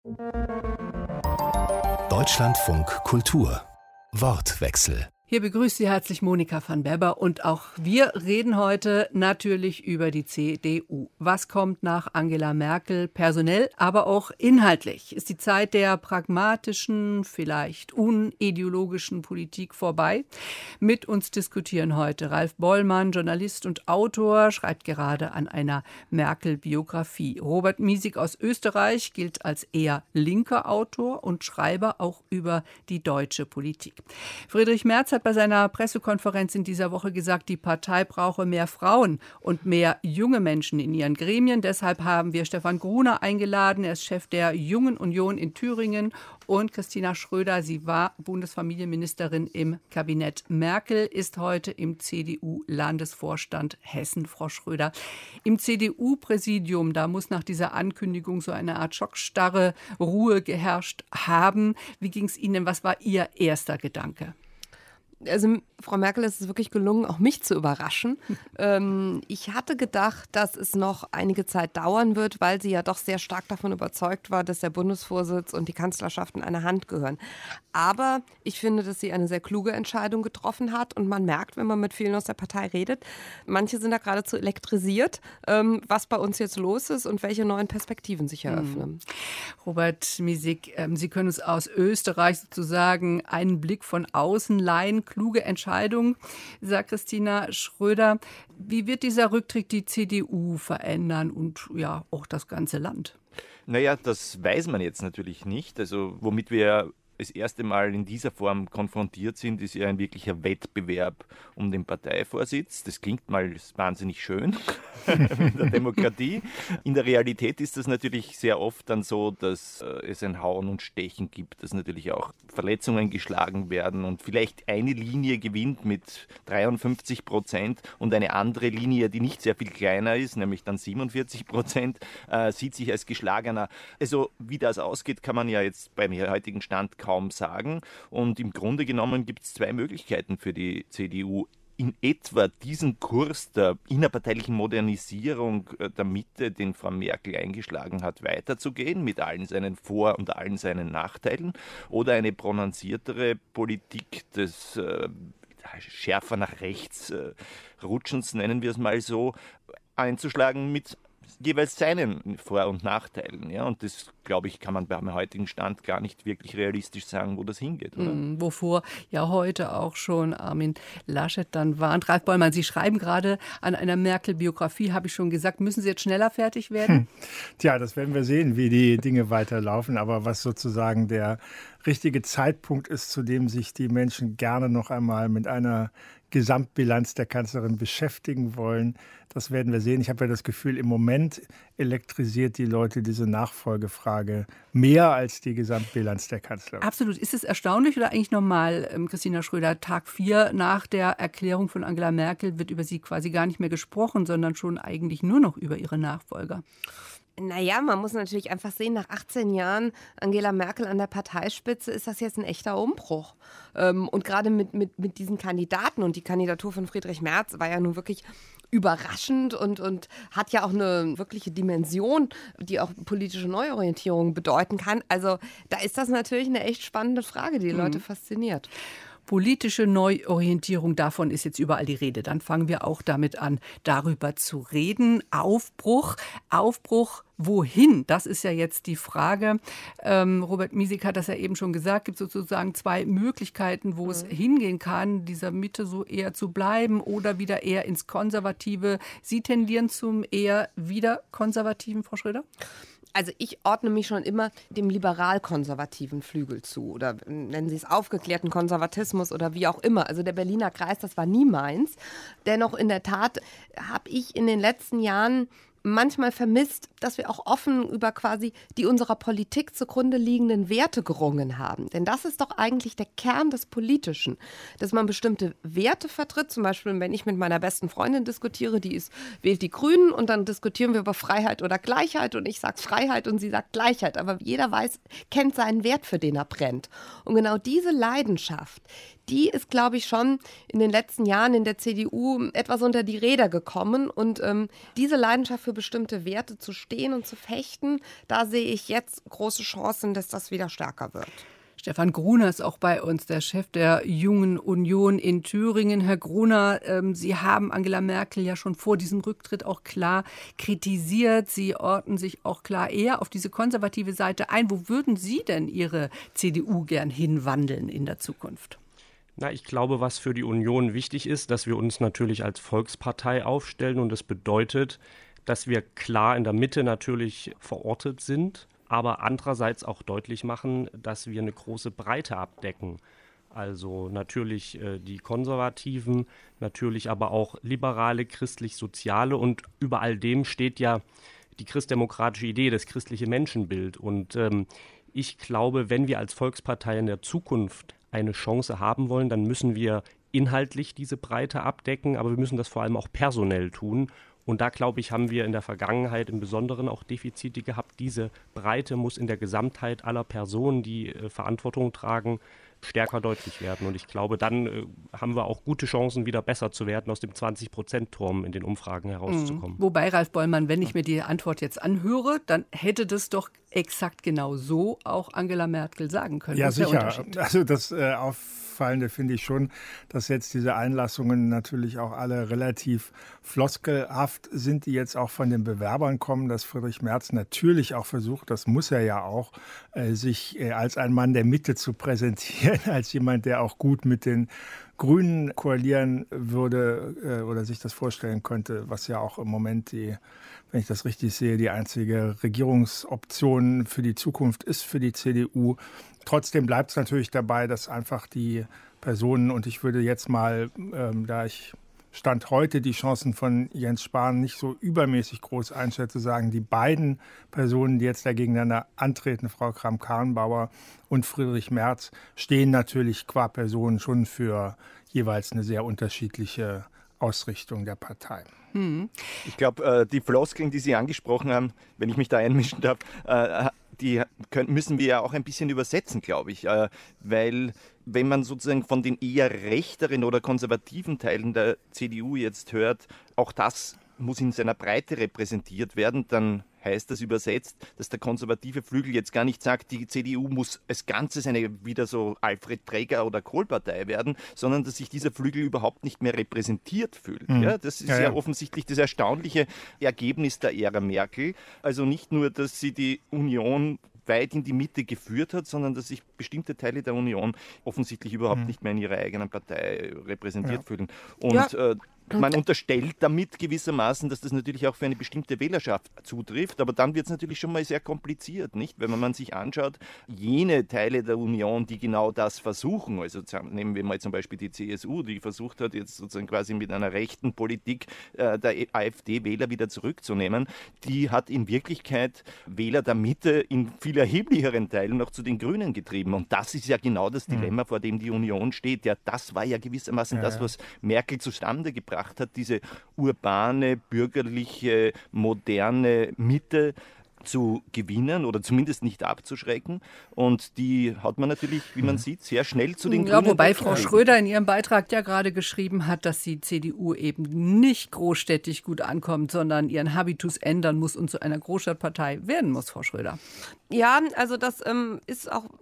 Deutschlandfunk Kultur Wortwechsel. Hier begrüßt Sie herzlich Monika van Berber und auch wir reden heute natürlich über die CDU. Was kommt nach Angela Merkel personell, aber auch inhaltlich? Ist die Zeit der pragmatischen, vielleicht unideologischen Politik vorbei? Mit uns diskutieren heute Ralf Bollmann, Journalist und Autor, schreibt gerade an einer Merkel-Biografie. Robert Miesig aus Österreich gilt als eher linker Autor und Schreiber auch über die deutsche Politik. Friedrich Merz hat bei seiner Pressekonferenz in dieser Woche gesagt, die Partei brauche mehr Frauen und mehr junge Menschen in ihren Gremien. Deshalb haben wir Stefan Gruner eingeladen. Er ist Chef der Jungen Union in Thüringen. Und Christina Schröder, sie war Bundesfamilienministerin im Kabinett Merkel, ist heute im CDU-Landesvorstand Hessen. Frau Schröder, im CDU-Präsidium, da muss nach dieser Ankündigung so eine Art schockstarre Ruhe geherrscht haben. Wie ging es Ihnen? Was war Ihr erster Gedanke? Also Frau Merkel ist es wirklich gelungen, auch mich zu überraschen. Ich hatte gedacht, dass es noch einige Zeit dauern wird, weil sie ja doch sehr stark davon überzeugt war, dass der Bundesvorsitz und die Kanzlerschaft in eine Hand gehören. Aber ich finde, dass sie eine sehr kluge Entscheidung getroffen hat und man merkt, wenn man mit vielen aus der Partei redet, manche sind da geradezu elektrisiert, was bei uns jetzt los ist und welche neuen Perspektiven sich eröffnen. Robert Miesig, Sie können uns aus Österreich sozusagen einen Blick von außen leihen. Kluge Entscheidung, sagt Christina Schröder. Wie wird dieser Rücktritt die CDU verändern und ja auch das ganze Land? Naja, das weiß man jetzt natürlich nicht. Also womit wir das erste Mal in dieser Form konfrontiert sind, ist ja ein wirklicher Wettbewerb um den Parteivorsitz. Das klingt mal wahnsinnig schön in der Demokratie. In der Realität ist das natürlich sehr oft dann so, dass es ein Hauen und Stechen gibt, dass natürlich auch Verletzungen geschlagen werden und vielleicht eine Linie gewinnt mit 53% und eine andere Linie, die nicht sehr viel kleiner ist, nämlich dann 47%, sieht sich als geschlagener. Also wie das ausgeht, kann man ja jetzt beim heutigen Stand kaum sagen. Und im Grunde genommen gibt es zwei Möglichkeiten für die CDU. In etwa diesen Kurs der innerparteilichen Modernisierung der Mitte, den Frau Merkel eingeschlagen hat, weiterzugehen, mit allen seinen Vor- und allen seinen Nachteilen, oder eine prononciertere Politik des schärfer nach rechts Rutschens, nennen wir es mal so, einzuschlagen mit jeweils seinen Vor- und Nachteilen. Ja? Und das, glaube ich, kann man beim heutigen Stand gar nicht wirklich realistisch sagen, wo das hingeht. Oder? Wovor ja heute auch schon Armin Laschet dann warnt. Ralf Bollmann, Sie schreiben gerade an einer Merkel-Biografie, habe ich schon gesagt. Müssen Sie jetzt schneller fertig werden? Tja, das werden wir sehen, wie die Dinge weiterlaufen. Aber was sozusagen der richtige Zeitpunkt ist, zu dem sich die Menschen gerne noch einmal mit einer Gesamtbilanz der Kanzlerin beschäftigen wollen. Das werden wir sehen. Ich habe ja das Gefühl, im Moment elektrisiert die Leute diese Nachfolgefrage mehr als die Gesamtbilanz der Kanzlerin. Absolut. Ist es erstaunlich oder eigentlich normal, Christina Schröder, Tag 4 nach der Erklärung von Angela Merkel wird über sie quasi gar nicht mehr gesprochen, sondern schon eigentlich nur noch über ihre Nachfolger? Naja, man muss natürlich einfach sehen, nach 18 Jahren Angela Merkel an der Parteispitze ist das jetzt ein echter Umbruch. Und gerade mit diesen Kandidaten und die Kandidatur von Friedrich Merz war ja nun wirklich überraschend und hat ja auch eine wirkliche Dimension, die auch politische Neuorientierung bedeuten kann. Also da ist das natürlich eine echt spannende Frage, die Leute fasziniert. Politische Neuorientierung, davon ist jetzt überall die Rede. Dann fangen wir auch damit an, darüber zu reden. Aufbruch wohin? Das ist ja jetzt die Frage. Robert Miesig hat das ja eben schon gesagt, gibt sozusagen zwei Möglichkeiten, wo es hingehen kann, dieser Mitte so eher zu bleiben oder wieder eher ins Konservative. Sie tendieren zum eher wieder Konservativen, Frau Schröder? Also ich ordne mich schon immer dem liberal-konservativen Flügel zu oder nennen Sie es aufgeklärten Konservatismus oder wie auch immer. Also der Berliner Kreis, das war nie meins. Dennoch in der Tat habe ich in den letzten Jahren manchmal vermisst, dass wir auch offen über quasi die unserer Politik zugrunde liegenden Werte gerungen haben. Denn das ist doch eigentlich der Kern des Politischen, dass man bestimmte Werte vertritt. Zum Beispiel, wenn ich mit meiner besten Freundin diskutiere, wählt die Grünen und dann diskutieren wir über Freiheit oder Gleichheit und ich sage Freiheit und sie sagt Gleichheit. Aber jeder kennt seinen Wert, für den er brennt. Und genau diese Leidenschaft, die ist, glaube ich, schon in den letzten Jahren in der CDU etwas unter die Räder gekommen. Und diese Leidenschaft für bestimmte Werte zu stehen und zu fechten, da sehe ich jetzt große Chancen, dass das wieder stärker wird. Stefan Gruner ist auch bei uns, der Chef der Jungen Union in Thüringen. Herr Gruner, Sie haben Angela Merkel ja schon vor diesem Rücktritt auch klar kritisiert. Sie orten sich auch klar eher auf diese konservative Seite ein. Wo würden Sie denn Ihre CDU gern hinwandeln in der Zukunft? Ich glaube, was für die Union wichtig ist, dass wir uns natürlich als Volkspartei aufstellen. Und das bedeutet, dass wir klar in der Mitte natürlich verortet sind, aber andererseits auch deutlich machen, dass wir eine große Breite abdecken. Also natürlich die Konservativen, natürlich aber auch liberale, christlich-soziale, und über all dem steht ja die christdemokratische Idee, das christliche Menschenbild. Und ich glaube, wenn wir als Volkspartei in der Zukunft eine Chance haben wollen, dann müssen wir inhaltlich diese Breite abdecken, aber wir müssen das vor allem auch personell tun. Und da, glaube ich, haben wir in der Vergangenheit im Besonderen auch Defizite gehabt. Diese Breite muss in der Gesamtheit aller Personen, die Verantwortung tragen, stärker deutlich werden. Und ich glaube, dann haben wir auch gute Chancen, wieder besser zu werden, aus dem 20%-Turm in den Umfragen herauszukommen. Wobei, Ralf Bollmann, wenn ich mir die Antwort jetzt anhöre, dann hätte das doch exakt genau so auch Angela Merkel sagen können. Ja, das ist sicher. Also das Auffallende finde ich schon, dass jetzt diese Einlassungen natürlich auch alle relativ floskelhaft sind, die jetzt auch von den Bewerbern kommen, dass Friedrich Merz natürlich auch versucht, das muss er ja auch, sich als ein Mann der Mitte zu präsentieren, als jemand, der auch gut mit den Grünen koalieren würde oder sich das vorstellen könnte, was ja auch im Moment wenn ich das richtig sehe, die einzige Regierungsoption für die Zukunft ist für die CDU. Trotzdem bleibt es natürlich dabei, dass einfach die Personen, und ich würde jetzt mal, da ich Stand heute die Chancen von Jens Spahn nicht so übermäßig groß einschätze, sagen, die beiden Personen, die jetzt da gegeneinander antreten, Frau Kramp-Karrenbauer und Friedrich Merz, stehen natürlich qua Person schon für jeweils eine sehr unterschiedliche Ausrichtung der Partei. Ich glaube, die Floskeln, die Sie angesprochen haben, wenn ich mich da einmischen darf, die müssen wir ja auch ein bisschen übersetzen, glaube ich. Weil wenn man sozusagen von den eher rechteren oder konservativen Teilen der CDU jetzt hört, auch das muss in seiner Breite repräsentiert werden, dann heißt das übersetzt, dass der konservative Flügel jetzt gar nicht sagt, die CDU muss als Ganzes wieder so Alfred Träger- oder Kohl-Partei werden, sondern dass sich dieser Flügel überhaupt nicht mehr repräsentiert fühlt. Ja, das ist ja offensichtlich das erstaunliche Ergebnis der Ära Merkel. Also nicht nur, dass sie die Union weit in die Mitte geführt hat, sondern dass sich bestimmte Teile der Union offensichtlich überhaupt nicht mehr in ihrer eigenen Partei repräsentiert fühlen. Und man unterstellt damit gewissermaßen, dass das natürlich auch für eine bestimmte Wählerschaft zutrifft, aber dann wird es natürlich schon mal sehr kompliziert, nicht? Wenn man sich anschaut, jene Teile der Union, die genau das versuchen, also nehmen wir mal zum Beispiel die CSU, die versucht hat, jetzt sozusagen quasi mit einer rechten Politik der AfD-Wähler wieder zurückzunehmen, die hat in Wirklichkeit Wähler der Mitte in viel erheblicheren Teilen noch zu den Grünen getrieben. Und das ist ja genau das Dilemma, vor dem die Union steht. Ja, das war ja gewissermaßen das, was Merkel zustande gebracht hat, diese urbane, bürgerliche, moderne Mitte zu gewinnen oder zumindest nicht abzuschrecken. Und die hat man natürlich, wie man sieht, sehr schnell zu den Grünen. Wobei Frau Schröder in ihrem Beitrag ja gerade geschrieben hat, dass die CDU eben nicht großstädtisch gut ankommt, sondern ihren Habitus ändern muss und zu einer Großstadtpartei werden muss, Frau Schröder. Ja, also das ist auch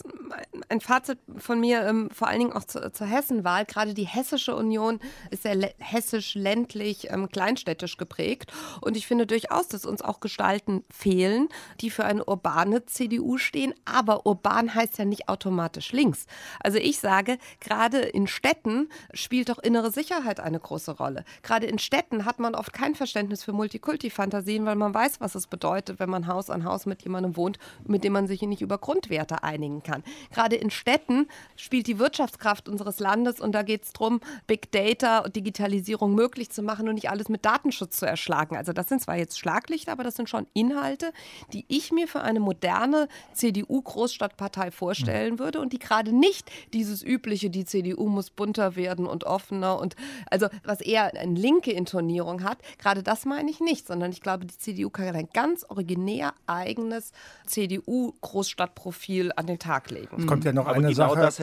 ein Fazit von mir, vor allen Dingen auch zur Hessenwahl. Gerade die Hessische Union ist sehr hessisch-ländlich, kleinstädtisch geprägt. Und ich finde durchaus, dass uns auch Gestalten fehlen, die für eine urbane CDU stehen. Aber urban heißt ja nicht automatisch links. Also ich sage, gerade in Städten spielt doch innere Sicherheit eine große Rolle. Gerade in Städten hat man oft kein Verständnis für Multikulti-Fantasien, weil man weiß, was es bedeutet, wenn man Haus an Haus mit jemandem wohnt, mit dem man sich nicht über Grundwerte einigen kann. Gerade in Städten spielt die Wirtschaftskraft unseres Landes und da geht es darum, Big Data und Digitalisierung möglich zu machen und nicht alles mit Datenschutz zu erschlagen. Also das sind zwar jetzt Schlaglichter, aber das sind schon Inhalte, die ich mir für eine moderne CDU-Großstadtpartei vorstellen würde und die gerade nicht dieses übliche, die CDU muss bunter werden und offener und also was eher eine linke Intonierung hat, gerade das meine ich nicht, sondern ich glaube, die CDU kann ein ganz originär eigenes CDU-Großstadtprofil an den Tag legen. Es kommt ja noch Aber eine genau Sache.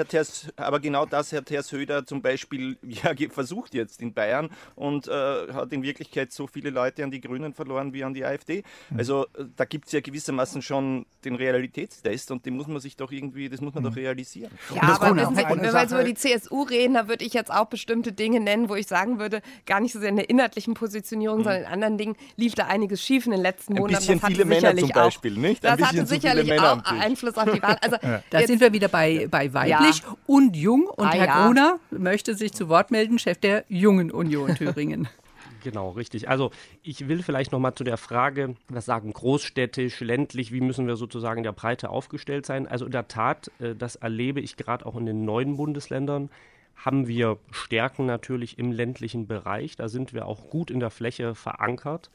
das hat Herr Söder zum Beispiel versucht jetzt in Bayern und hat in Wirklichkeit so viele Leute an die Grünen verloren wie an die AfD. Also da gibt es ja gewissermaßen schon den Realitätstest und den muss man sich doch irgendwie, das muss man doch realisieren. Ja, aber wissen Sie, wenn wir jetzt über die CSU reden, da würde ich jetzt auch bestimmte Dinge nennen, wo ich sagen würde, gar nicht so sehr in der inhaltlichen Positionierung, sondern in anderen Dingen lief da einiges schief in den letzten Monaten. Ein bisschen viele Männer zum Beispiel, nicht? Das hatte sicherlich auch Einfluss auf die Wahl. Also Da sind wir wieder bei weiblich und jung. Und Herr Gruner möchte sich zu Wort melden, Chef der Jungen Union Thüringen. Genau, richtig. Also ich will vielleicht noch mal zu der Frage, was sagen großstädtisch, ländlich, wie müssen wir sozusagen in der Breite aufgestellt sein? Also in der Tat, das erlebe ich gerade auch in den neuen Bundesländern, haben wir Stärken natürlich im ländlichen Bereich. Da sind wir auch gut in der Fläche verankert.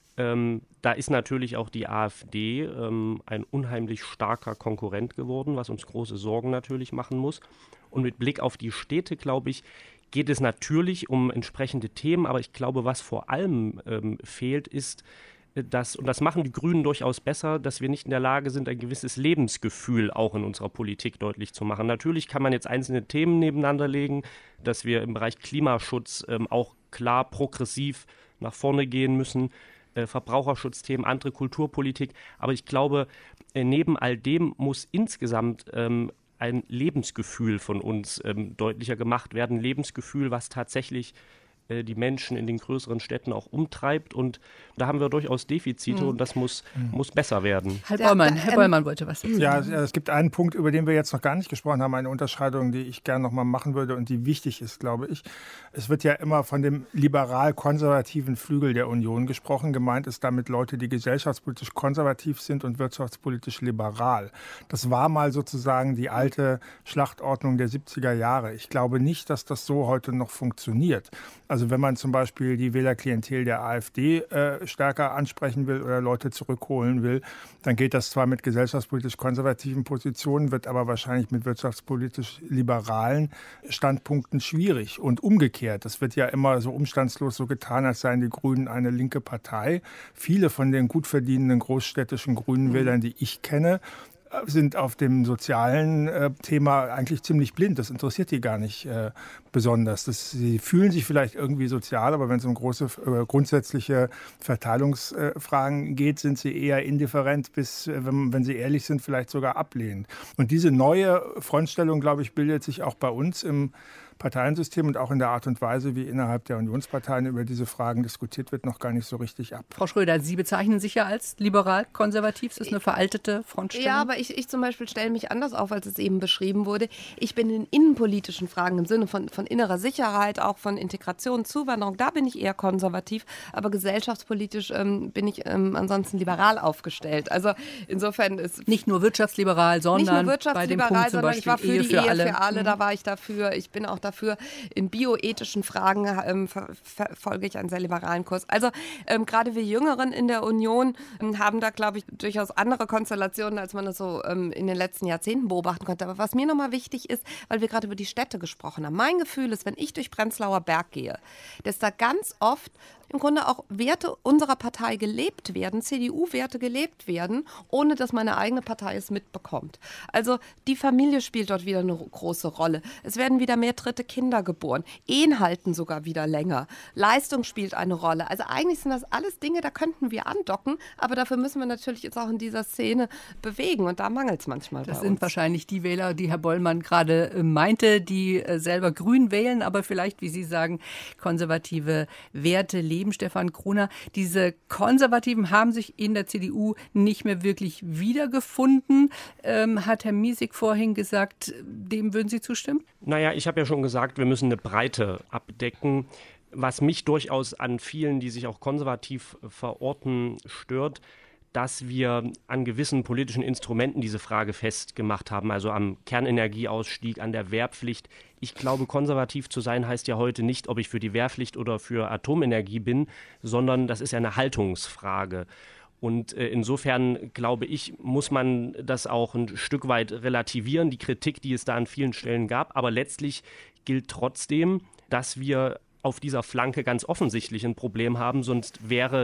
Da ist natürlich auch die AfD ein unheimlich starker Konkurrent geworden, was uns große Sorgen natürlich machen muss. Und mit Blick auf die Städte, glaube ich, geht es natürlich um entsprechende Themen, aber ich glaube, was vor allem fehlt, ist, und das machen die Grünen durchaus besser, dass wir nicht in der Lage sind, ein gewisses Lebensgefühl auch in unserer Politik deutlich zu machen. Natürlich kann man jetzt einzelne Themen nebeneinander legen, dass wir im Bereich Klimaschutz auch klar progressiv nach vorne gehen müssen, Verbraucherschutzthemen, andere Kulturpolitik, aber ich glaube, neben all dem muss insgesamt ein Lebensgefühl von uns deutlicher gemacht werden. Lebensgefühl, was tatsächlich die Menschen in den größeren Städten auch umtreibt. Und da haben wir durchaus Defizite und das muss besser werden. Herr Bollmann wollte was sagen. Ja, es gibt einen Punkt, über den wir jetzt noch gar nicht gesprochen haben, eine Unterscheidung, die ich gerne noch mal machen würde und die wichtig ist, glaube ich. Es wird ja immer von dem liberal-konservativen Flügel der Union gesprochen. Gemeint ist damit Leute, die gesellschaftspolitisch konservativ sind und wirtschaftspolitisch liberal. Das war mal sozusagen die alte Schlachtordnung der 70er Jahre. Ich glaube nicht, dass das so heute noch funktioniert. Also wenn man zum Beispiel die Wählerklientel der AfD stärker ansprechen will oder Leute zurückholen will, dann geht das zwar mit gesellschaftspolitisch konservativen Positionen, wird aber wahrscheinlich mit wirtschaftspolitisch liberalen Standpunkten schwierig. Und umgekehrt, das wird ja immer so umstandslos so getan, als seien die Grünen eine linke Partei. Viele von den gut verdienenden großstädtischen grünen Wählern, die ich kenne, sind auf dem sozialen Thema eigentlich ziemlich blind. Das interessiert die gar nicht besonders. Sie fühlen sich vielleicht irgendwie sozial, aber wenn es um große grundsätzliche Verteilungsfragen geht, sind sie eher indifferent bis, wenn sie ehrlich sind, vielleicht sogar ablehnend. Und diese neue Frontstellung, glaube ich, bildet sich auch bei uns im Parteiensystem und auch in der Art und Weise, wie innerhalb der Unionsparteien über diese Fragen diskutiert wird, noch gar nicht so richtig ab. Frau Schröder, Sie bezeichnen sich ja als liberal-konservativ. Das ist eine veraltete Frontstellung. Ja, aber ich zum Beispiel stelle mich anders auf, als es eben beschrieben wurde. Ich bin in innenpolitischen Fragen im Sinne von innerer Sicherheit, auch von Integration, Zuwanderung, da bin ich eher konservativ, aber gesellschaftspolitisch bin ich ansonsten liberal aufgestellt. Also insofern ist nicht nur wirtschaftsliberal, sondern bei dem Punkt zum Beispiel ich war für Ehe die für Ehe alle. für alle, da war ich dafür. Ich bin auch dafür, in bioethischen Fragen verfolge ich einen sehr liberalen Kurs. Also gerade wir Jüngeren in der Union haben da, glaube ich, durchaus andere Konstellationen, als man das so in den letzten Jahrzehnten beobachten konnte. Aber was mir nochmal wichtig ist, weil wir gerade über die Städte gesprochen haben, mein Gefühl ist, wenn ich durch Prenzlauer Berg gehe, dass da ganz oft im Grunde auch Werte unserer Partei gelebt werden, CDU-Werte gelebt werden, ohne dass meine eigene Partei es mitbekommt. Also die Familie spielt dort wieder eine große Rolle. Es werden wieder mehr dritte Kinder geboren. Ehen halten sogar wieder länger. Leistung spielt eine Rolle. Also eigentlich sind das alles Dinge, da könnten wir andocken, aber dafür müssen wir natürlich jetzt auch in dieser Szene bewegen und da mangelt es manchmal bei uns. Das sind wahrscheinlich die Wähler, die Herr Bollmann gerade meinte, die selber grün wählen, aber vielleicht, wie Sie sagen, konservative Werte leben. Stefan Gruner, diese Konservativen haben sich in der CDU nicht mehr wirklich wiedergefunden. Hat Herr Miesig vorhin gesagt, dem würden Sie zustimmen? Naja, ich habe ja schon gesagt, wir müssen eine Breite abdecken. Was mich durchaus an vielen, die sich auch konservativ verorten, stört, dass wir an gewissen politischen Instrumenten diese Frage festgemacht haben, also am Kernenergieausstieg, an der Wehrpflicht. Ich glaube, konservativ zu sein heißt ja heute nicht, ob ich für die Wehrpflicht oder für Atomenergie bin, sondern das ist ja eine Haltungsfrage. Und insofern, glaube ich, muss man das auch ein Stück weit relativieren, die Kritik, die es da an vielen Stellen gab. Aber letztlich gilt trotzdem, dass wir auf dieser Flanke ganz offensichtlich ein Problem haben, sonst wäre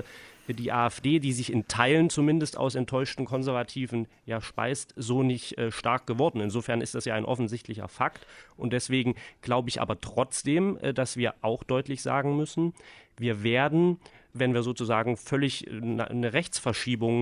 die AfD, die sich in Teilen zumindest aus enttäuschten Konservativen speist, so nicht stark geworden. Insofern ist das ja ein offensichtlicher Fakt. Und deswegen glaube ich aber trotzdem, dass wir auch deutlich sagen müssen, wir werden, wenn wir sozusagen völlig eine Rechtsverschiebung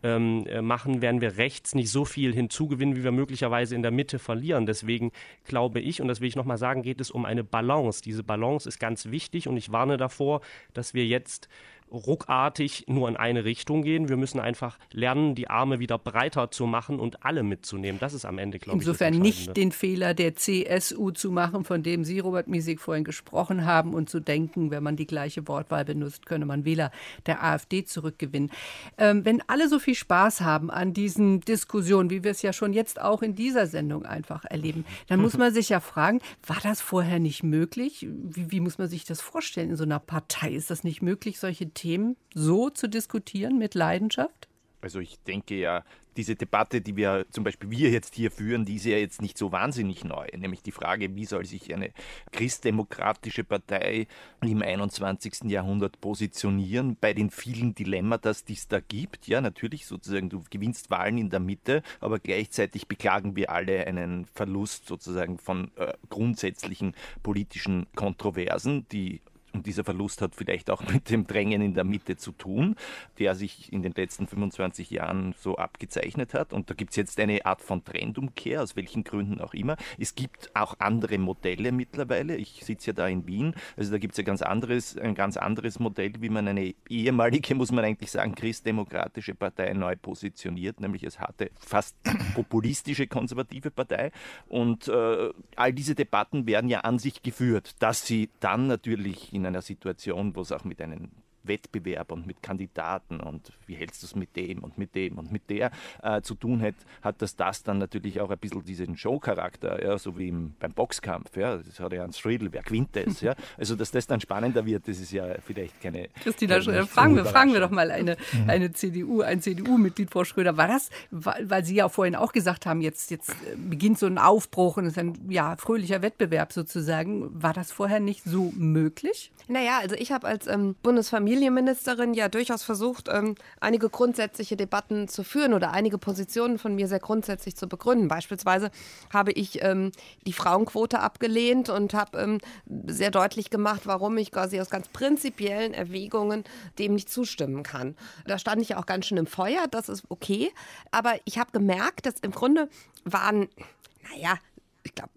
machen, werden wir rechts nicht so viel hinzugewinnen, wie wir möglicherweise in der Mitte verlieren. Deswegen glaube ich, und das will ich nochmal sagen, geht es um eine Balance. Diese Balance ist ganz wichtig und ich warne davor, dass wir jetzt ruckartig nur in eine Richtung gehen. Wir müssen einfach lernen, die Arme wieder breiter zu machen und alle mitzunehmen. Das ist am Ende, glaube ich, das Insofern Entscheidende. nicht den Fehler der CSU zu machen, von dem Sie, Robert Miesig, vorhin gesprochen haben und zu denken, wenn man die gleiche Wortwahl benutzt, könne man Wähler der AfD zurückgewinnen. Wenn alle so viel Spaß haben an diesen Diskussionen, wie wir es ja schon jetzt auch in dieser Sendung einfach erleben, dann muss man sich ja fragen, war das vorher nicht möglich? Wie muss man sich das vorstellen in so einer Partei? Ist das nicht möglich, solche Themen so zu diskutieren mit Leidenschaft? Also ich denke ja, diese Debatte, die wir zum Beispiel jetzt hier führen, die ist ja jetzt nicht so wahnsinnig neu. Nämlich die Frage, wie soll sich eine christdemokratische Partei im 21. Jahrhundert positionieren bei den vielen Dilemmata, die es da gibt. Ja, natürlich sozusagen, du gewinnst Wahlen in der Mitte, aber gleichzeitig beklagen wir alle einen Verlust sozusagen von grundsätzlichen politischen Kontroversen, und dieser Verlust hat vielleicht auch mit dem Drängen in der Mitte zu tun, der sich in den letzten 25 Jahren so abgezeichnet hat. Und da gibt es jetzt eine Art von Trendumkehr, aus welchen Gründen auch immer. Es gibt auch andere Modelle mittlerweile. Ich sitze ja da in Wien. Also da gibt es ein ganz anderes Modell, wie man eine ehemalige, muss man eigentlich sagen, christdemokratische Partei neu positioniert, nämlich es hatte fast populistische konservative Partei. Und all diese Debatten werden ja an sich geführt, dass sie dann natürlich in einer Situation, wo es auch mit einem Wettbewerb und mit Kandidaten und wie hältst du es mit dem und mit dem und mit der zu tun hat das dann natürlich auch ein bisschen diesen Show-Charakter, ja, so wie beim Boxkampf. Ja, das hat ja ein Friedl, wer gewinnt das? Ja? Also, dass das dann spannender wird, das ist ja vielleicht keine... Christina Schröder, fragen wir doch mal ein CDU-Mitglied, Frau Schröder. War das, weil Sie ja vorhin auch gesagt haben, jetzt beginnt so ein Aufbruch und es ist ein fröhlicher Wettbewerb sozusagen. War das vorher nicht so möglich? Naja, also ich habe als Bundesfamilienministerin ja durchaus versucht, einige grundsätzliche Debatten zu führen oder einige Positionen von mir sehr grundsätzlich zu begründen. Beispielsweise habe ich die Frauenquote abgelehnt und habe sehr deutlich gemacht, warum ich quasi aus ganz prinzipiellen Erwägungen dem nicht zustimmen kann. Da stand ich ja auch ganz schön im Feuer, das ist okay. Aber ich habe gemerkt, dass im Grunde waren, ich glaube,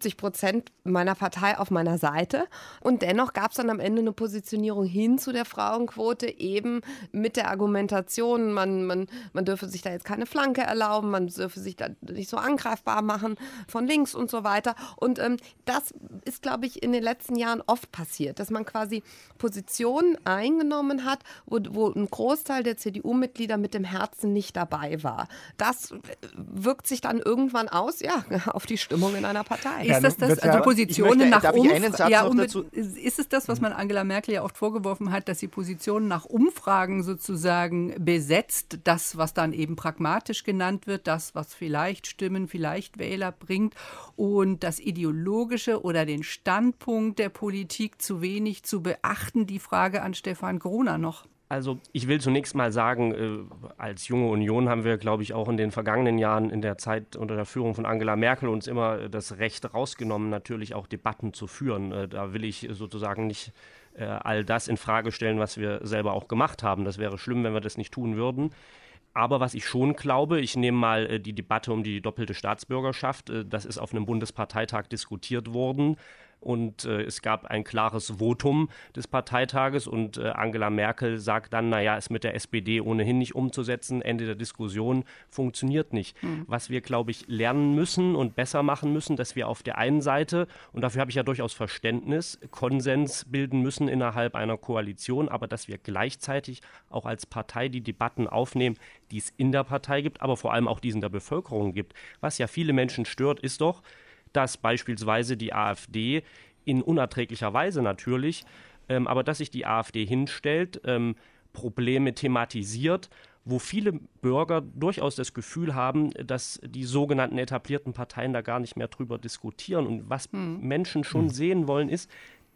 70% meiner Partei auf meiner Seite. Und dennoch gab es dann am Ende eine Positionierung hin zu der Frauenquote, eben mit der Argumentation, man dürfe sich da jetzt keine Flanke erlauben, man dürfe sich da nicht so angreifbar machen von links und so weiter. Und das ist, glaube ich, in den letzten Jahren oft passiert, dass man quasi Positionen eingenommen hat, wo ein Großteil der CDU-Mitglieder mit dem Herzen nicht dabei war. Das wirkt sich dann irgendwann aus, auf die Stimmung in einer Partei. Ist das also Positionen nach Umfragen? Ist es das, was man Angela Merkel ja oft vorgeworfen hat, dass sie Positionen nach Umfragen sozusagen besetzt, das, was dann eben pragmatisch genannt wird, das, was vielleicht Stimmen, vielleicht Wähler bringt und das Ideologische oder den Standpunkt der Politik zu wenig zu beachten? Die Frage an Stefan Gruner noch. Also ich will zunächst mal sagen, als Junge Union haben wir, glaube ich, auch in den vergangenen Jahren in der Zeit unter der Führung von Angela Merkel uns immer das Recht rausgenommen, natürlich auch Debatten zu führen. Da will ich sozusagen nicht all das in Frage stellen, was wir selber auch gemacht haben. Das wäre schlimm, wenn wir das nicht tun würden. Aber was ich schon glaube, ich nehme mal die Debatte um die doppelte Staatsbürgerschaft, das ist auf einem Bundesparteitag diskutiert worden. Und es gab ein klares Votum des Parteitages und Angela Merkel sagt dann, ist mit der SPD ohnehin nicht umzusetzen, Ende der Diskussion, funktioniert nicht. Was wir, glaube ich, lernen müssen und besser machen müssen, dass wir auf der einen Seite, und dafür habe ich ja durchaus Verständnis, Konsens bilden müssen innerhalb einer Koalition, aber dass wir gleichzeitig auch als Partei die Debatten aufnehmen, die es in der Partei gibt, aber vor allem auch die es in der Bevölkerung gibt. Was ja viele Menschen stört, ist doch, dass beispielsweise die AfD in unerträglicher Weise natürlich, aber dass sich die AfD hinstellt, Probleme thematisiert, wo viele Bürger durchaus das Gefühl haben, dass die sogenannten etablierten Parteien da gar nicht mehr drüber diskutieren. Und was Menschen schon sehen wollen, ist,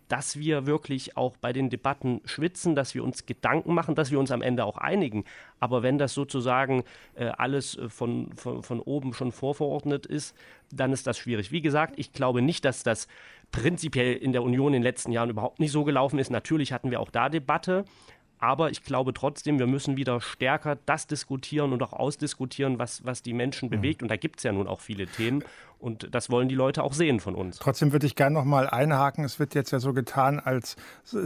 dass wir wirklich auch bei den Debatten schwitzen, dass wir uns Gedanken machen, dass wir uns am Ende auch einigen. Aber wenn das sozusagen alles von oben schon vorverordnet ist, dann ist das schwierig. Wie gesagt, ich glaube nicht, dass das prinzipiell in der Union in den letzten Jahren überhaupt nicht so gelaufen ist. Natürlich hatten wir auch da Debatte. Aber ich glaube trotzdem, wir müssen wieder stärker das diskutieren und auch ausdiskutieren, was die Menschen bewegt. Und da gibt es ja nun auch viele Themen. Und das wollen die Leute auch sehen von uns. Trotzdem würde ich gerne noch mal einhaken. Es wird jetzt ja so getan, als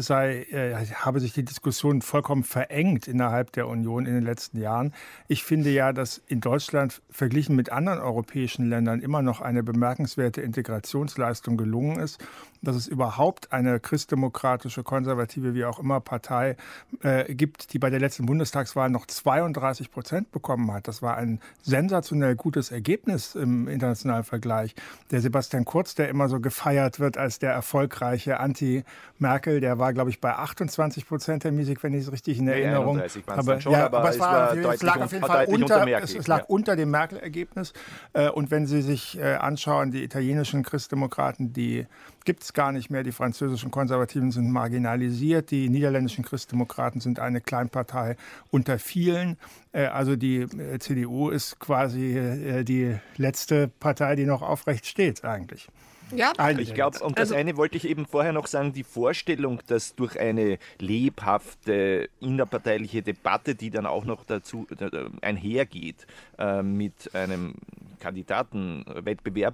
habe sich die Diskussion vollkommen verengt innerhalb der Union in den letzten Jahren. Ich finde ja, dass in Deutschland verglichen mit anderen europäischen Ländern immer noch eine bemerkenswerte Integrationsleistung gelungen ist. Dass es überhaupt eine christdemokratische, konservative, wie auch immer Partei gibt, die bei der letzten Bundestagswahl noch 32% bekommen hat. Das war ein sensationell gutes Ergebnis im internationalen Vergleich. Der Sebastian Kurz, der immer so gefeiert wird als der erfolgreiche Anti-Merkel, der war, glaube ich, bei 28% der Musik, wenn ich es richtig in Erinnerung habe. Aber es lag auf jeden Fall unter dem Merkel-Ergebnis. Und wenn Sie sich anschauen, die italienischen Christdemokraten, die gibt es gar nicht mehr. Die französischen Konservativen sind marginalisiert. Die niederländischen Christdemokraten sind eine Kleinpartei unter vielen. Also die CDU ist quasi die letzte Partei, die noch aufrecht steht eigentlich. Ja, ich glaube, und das eine wollte ich eben vorher noch sagen, die Vorstellung, dass durch eine lebhafte innerparteiliche Debatte, die dann auch noch dazu einhergeht mit einem Kandidatenwettbewerb,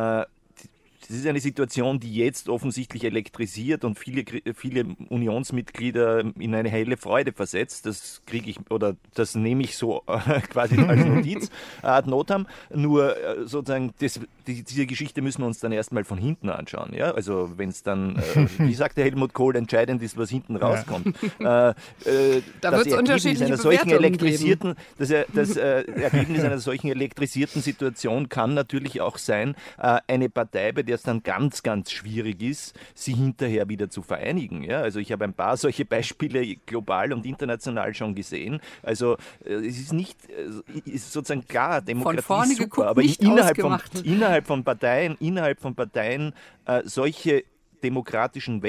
das ist eine Situation, die jetzt offensichtlich elektrisiert und viele Unionsmitglieder in eine helle Freude versetzt. Das das nehme ich so quasi als Notiz ad notam. Nur sozusagen diese Geschichte müssen wir uns dann erstmal von hinten anschauen. Ja? Also wenn es dann, wie sagt der Helmut Kohl, entscheidend ist, was hinten rauskommt. Da wird es unterschiedliche Bewertungen geben. Das Ergebnis einer solchen elektrisierten Situation kann natürlich auch sein, eine Partei, bei der es dann ganz, ganz schwierig ist, sie hinterher wieder zu vereinigen. Ja? Also ich habe ein paar solche Beispiele global und international schon gesehen. Also es ist nicht, ist sozusagen klar, Demokratie ist super, aber innerhalb von Parteien solche demokratischen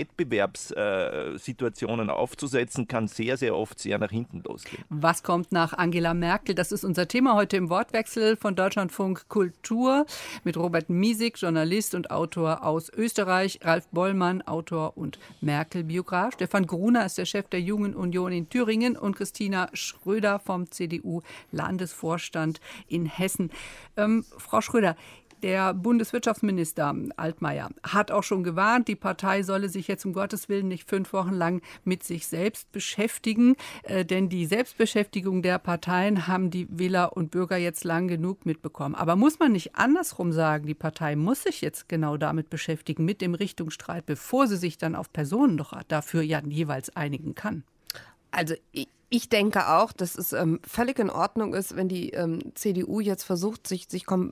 Wettbewerbssituationen aufzusetzen, kann sehr, sehr oft sehr nach hinten losgehen. Was kommt nach Angela Merkel? Das ist unser Thema heute im Wortwechsel von Deutschlandfunk Kultur mit Robert Miesig, Journalist und Autor aus Österreich, Ralf Bollmann, Autor und Merkel-Biograf, Stefan Gruner ist der Chef der Jungen Union in Thüringen und Christina Schröder vom CDU-Landesvorstand in Hessen. Frau Schröder, der Bundeswirtschaftsminister Altmaier hat auch schon gewarnt, die Partei solle sich jetzt um Gottes Willen nicht 5 Wochen lang mit sich selbst beschäftigen. Denn die Selbstbeschäftigung der Parteien haben die Wähler und Bürger jetzt lang genug mitbekommen. Aber muss man nicht andersrum sagen, die Partei muss sich jetzt genau damit beschäftigen, mit dem Richtungsstreit, bevor sie sich dann auf Personen doch dafür ja jeweils einigen kann? Also ich denke auch, dass es völlig in Ordnung ist, wenn die CDU jetzt versucht, sich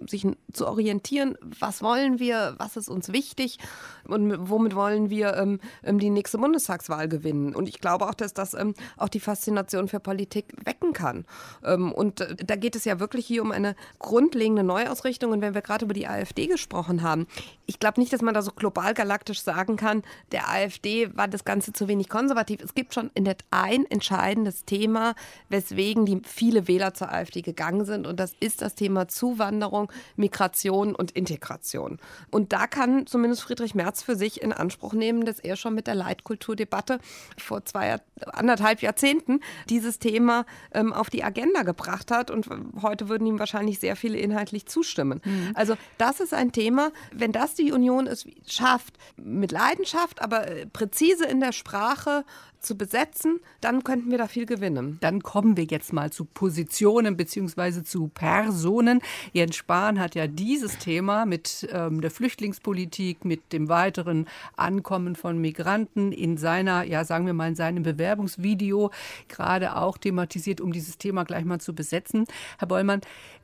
zu orientieren. Was wollen wir? Was ist uns wichtig? Und womit wollen wir die nächste Bundestagswahl gewinnen? Und ich glaube auch, dass das auch die Faszination für Politik wecken kann. Und da geht es ja wirklich hier um eine grundlegende Neuausrichtung. Und wenn wir gerade über die AfD gesprochen haben, ich glaube nicht, dass man da so global galaktisch sagen kann, der AfD war das Ganze zu wenig konservativ. Es gibt schon ein entscheidendes Thema, weswegen viele Wähler zur AfD gegangen sind. Und das ist das Thema Zuwanderung, Migration und Integration. Und da kann zumindest Friedrich Merz für sich in Anspruch nehmen, dass er schon mit der Leitkulturdebatte vor 1,5 Jahrzehnten dieses Thema auf die Agenda gebracht hat. Und heute würden ihm wahrscheinlich sehr viele inhaltlich zustimmen. Mhm. Also das ist ein Thema, wenn das die Union es schafft, mit Leidenschaft, aber präzise in der Sprache zu besetzen, dann könnten wir da viel gewinnen. Dann kommen wir jetzt mal zu Positionen bzw. zu Personen. Jens Spahn hat ja dieses Thema mit der Flüchtlingspolitik, mit dem weiteren Ankommen von Migranten in seiner, ja sagen wir mal in seinem Bewerbungsvideo gerade auch thematisiert, um dieses Thema gleich mal zu besetzen. Herr Bollmann,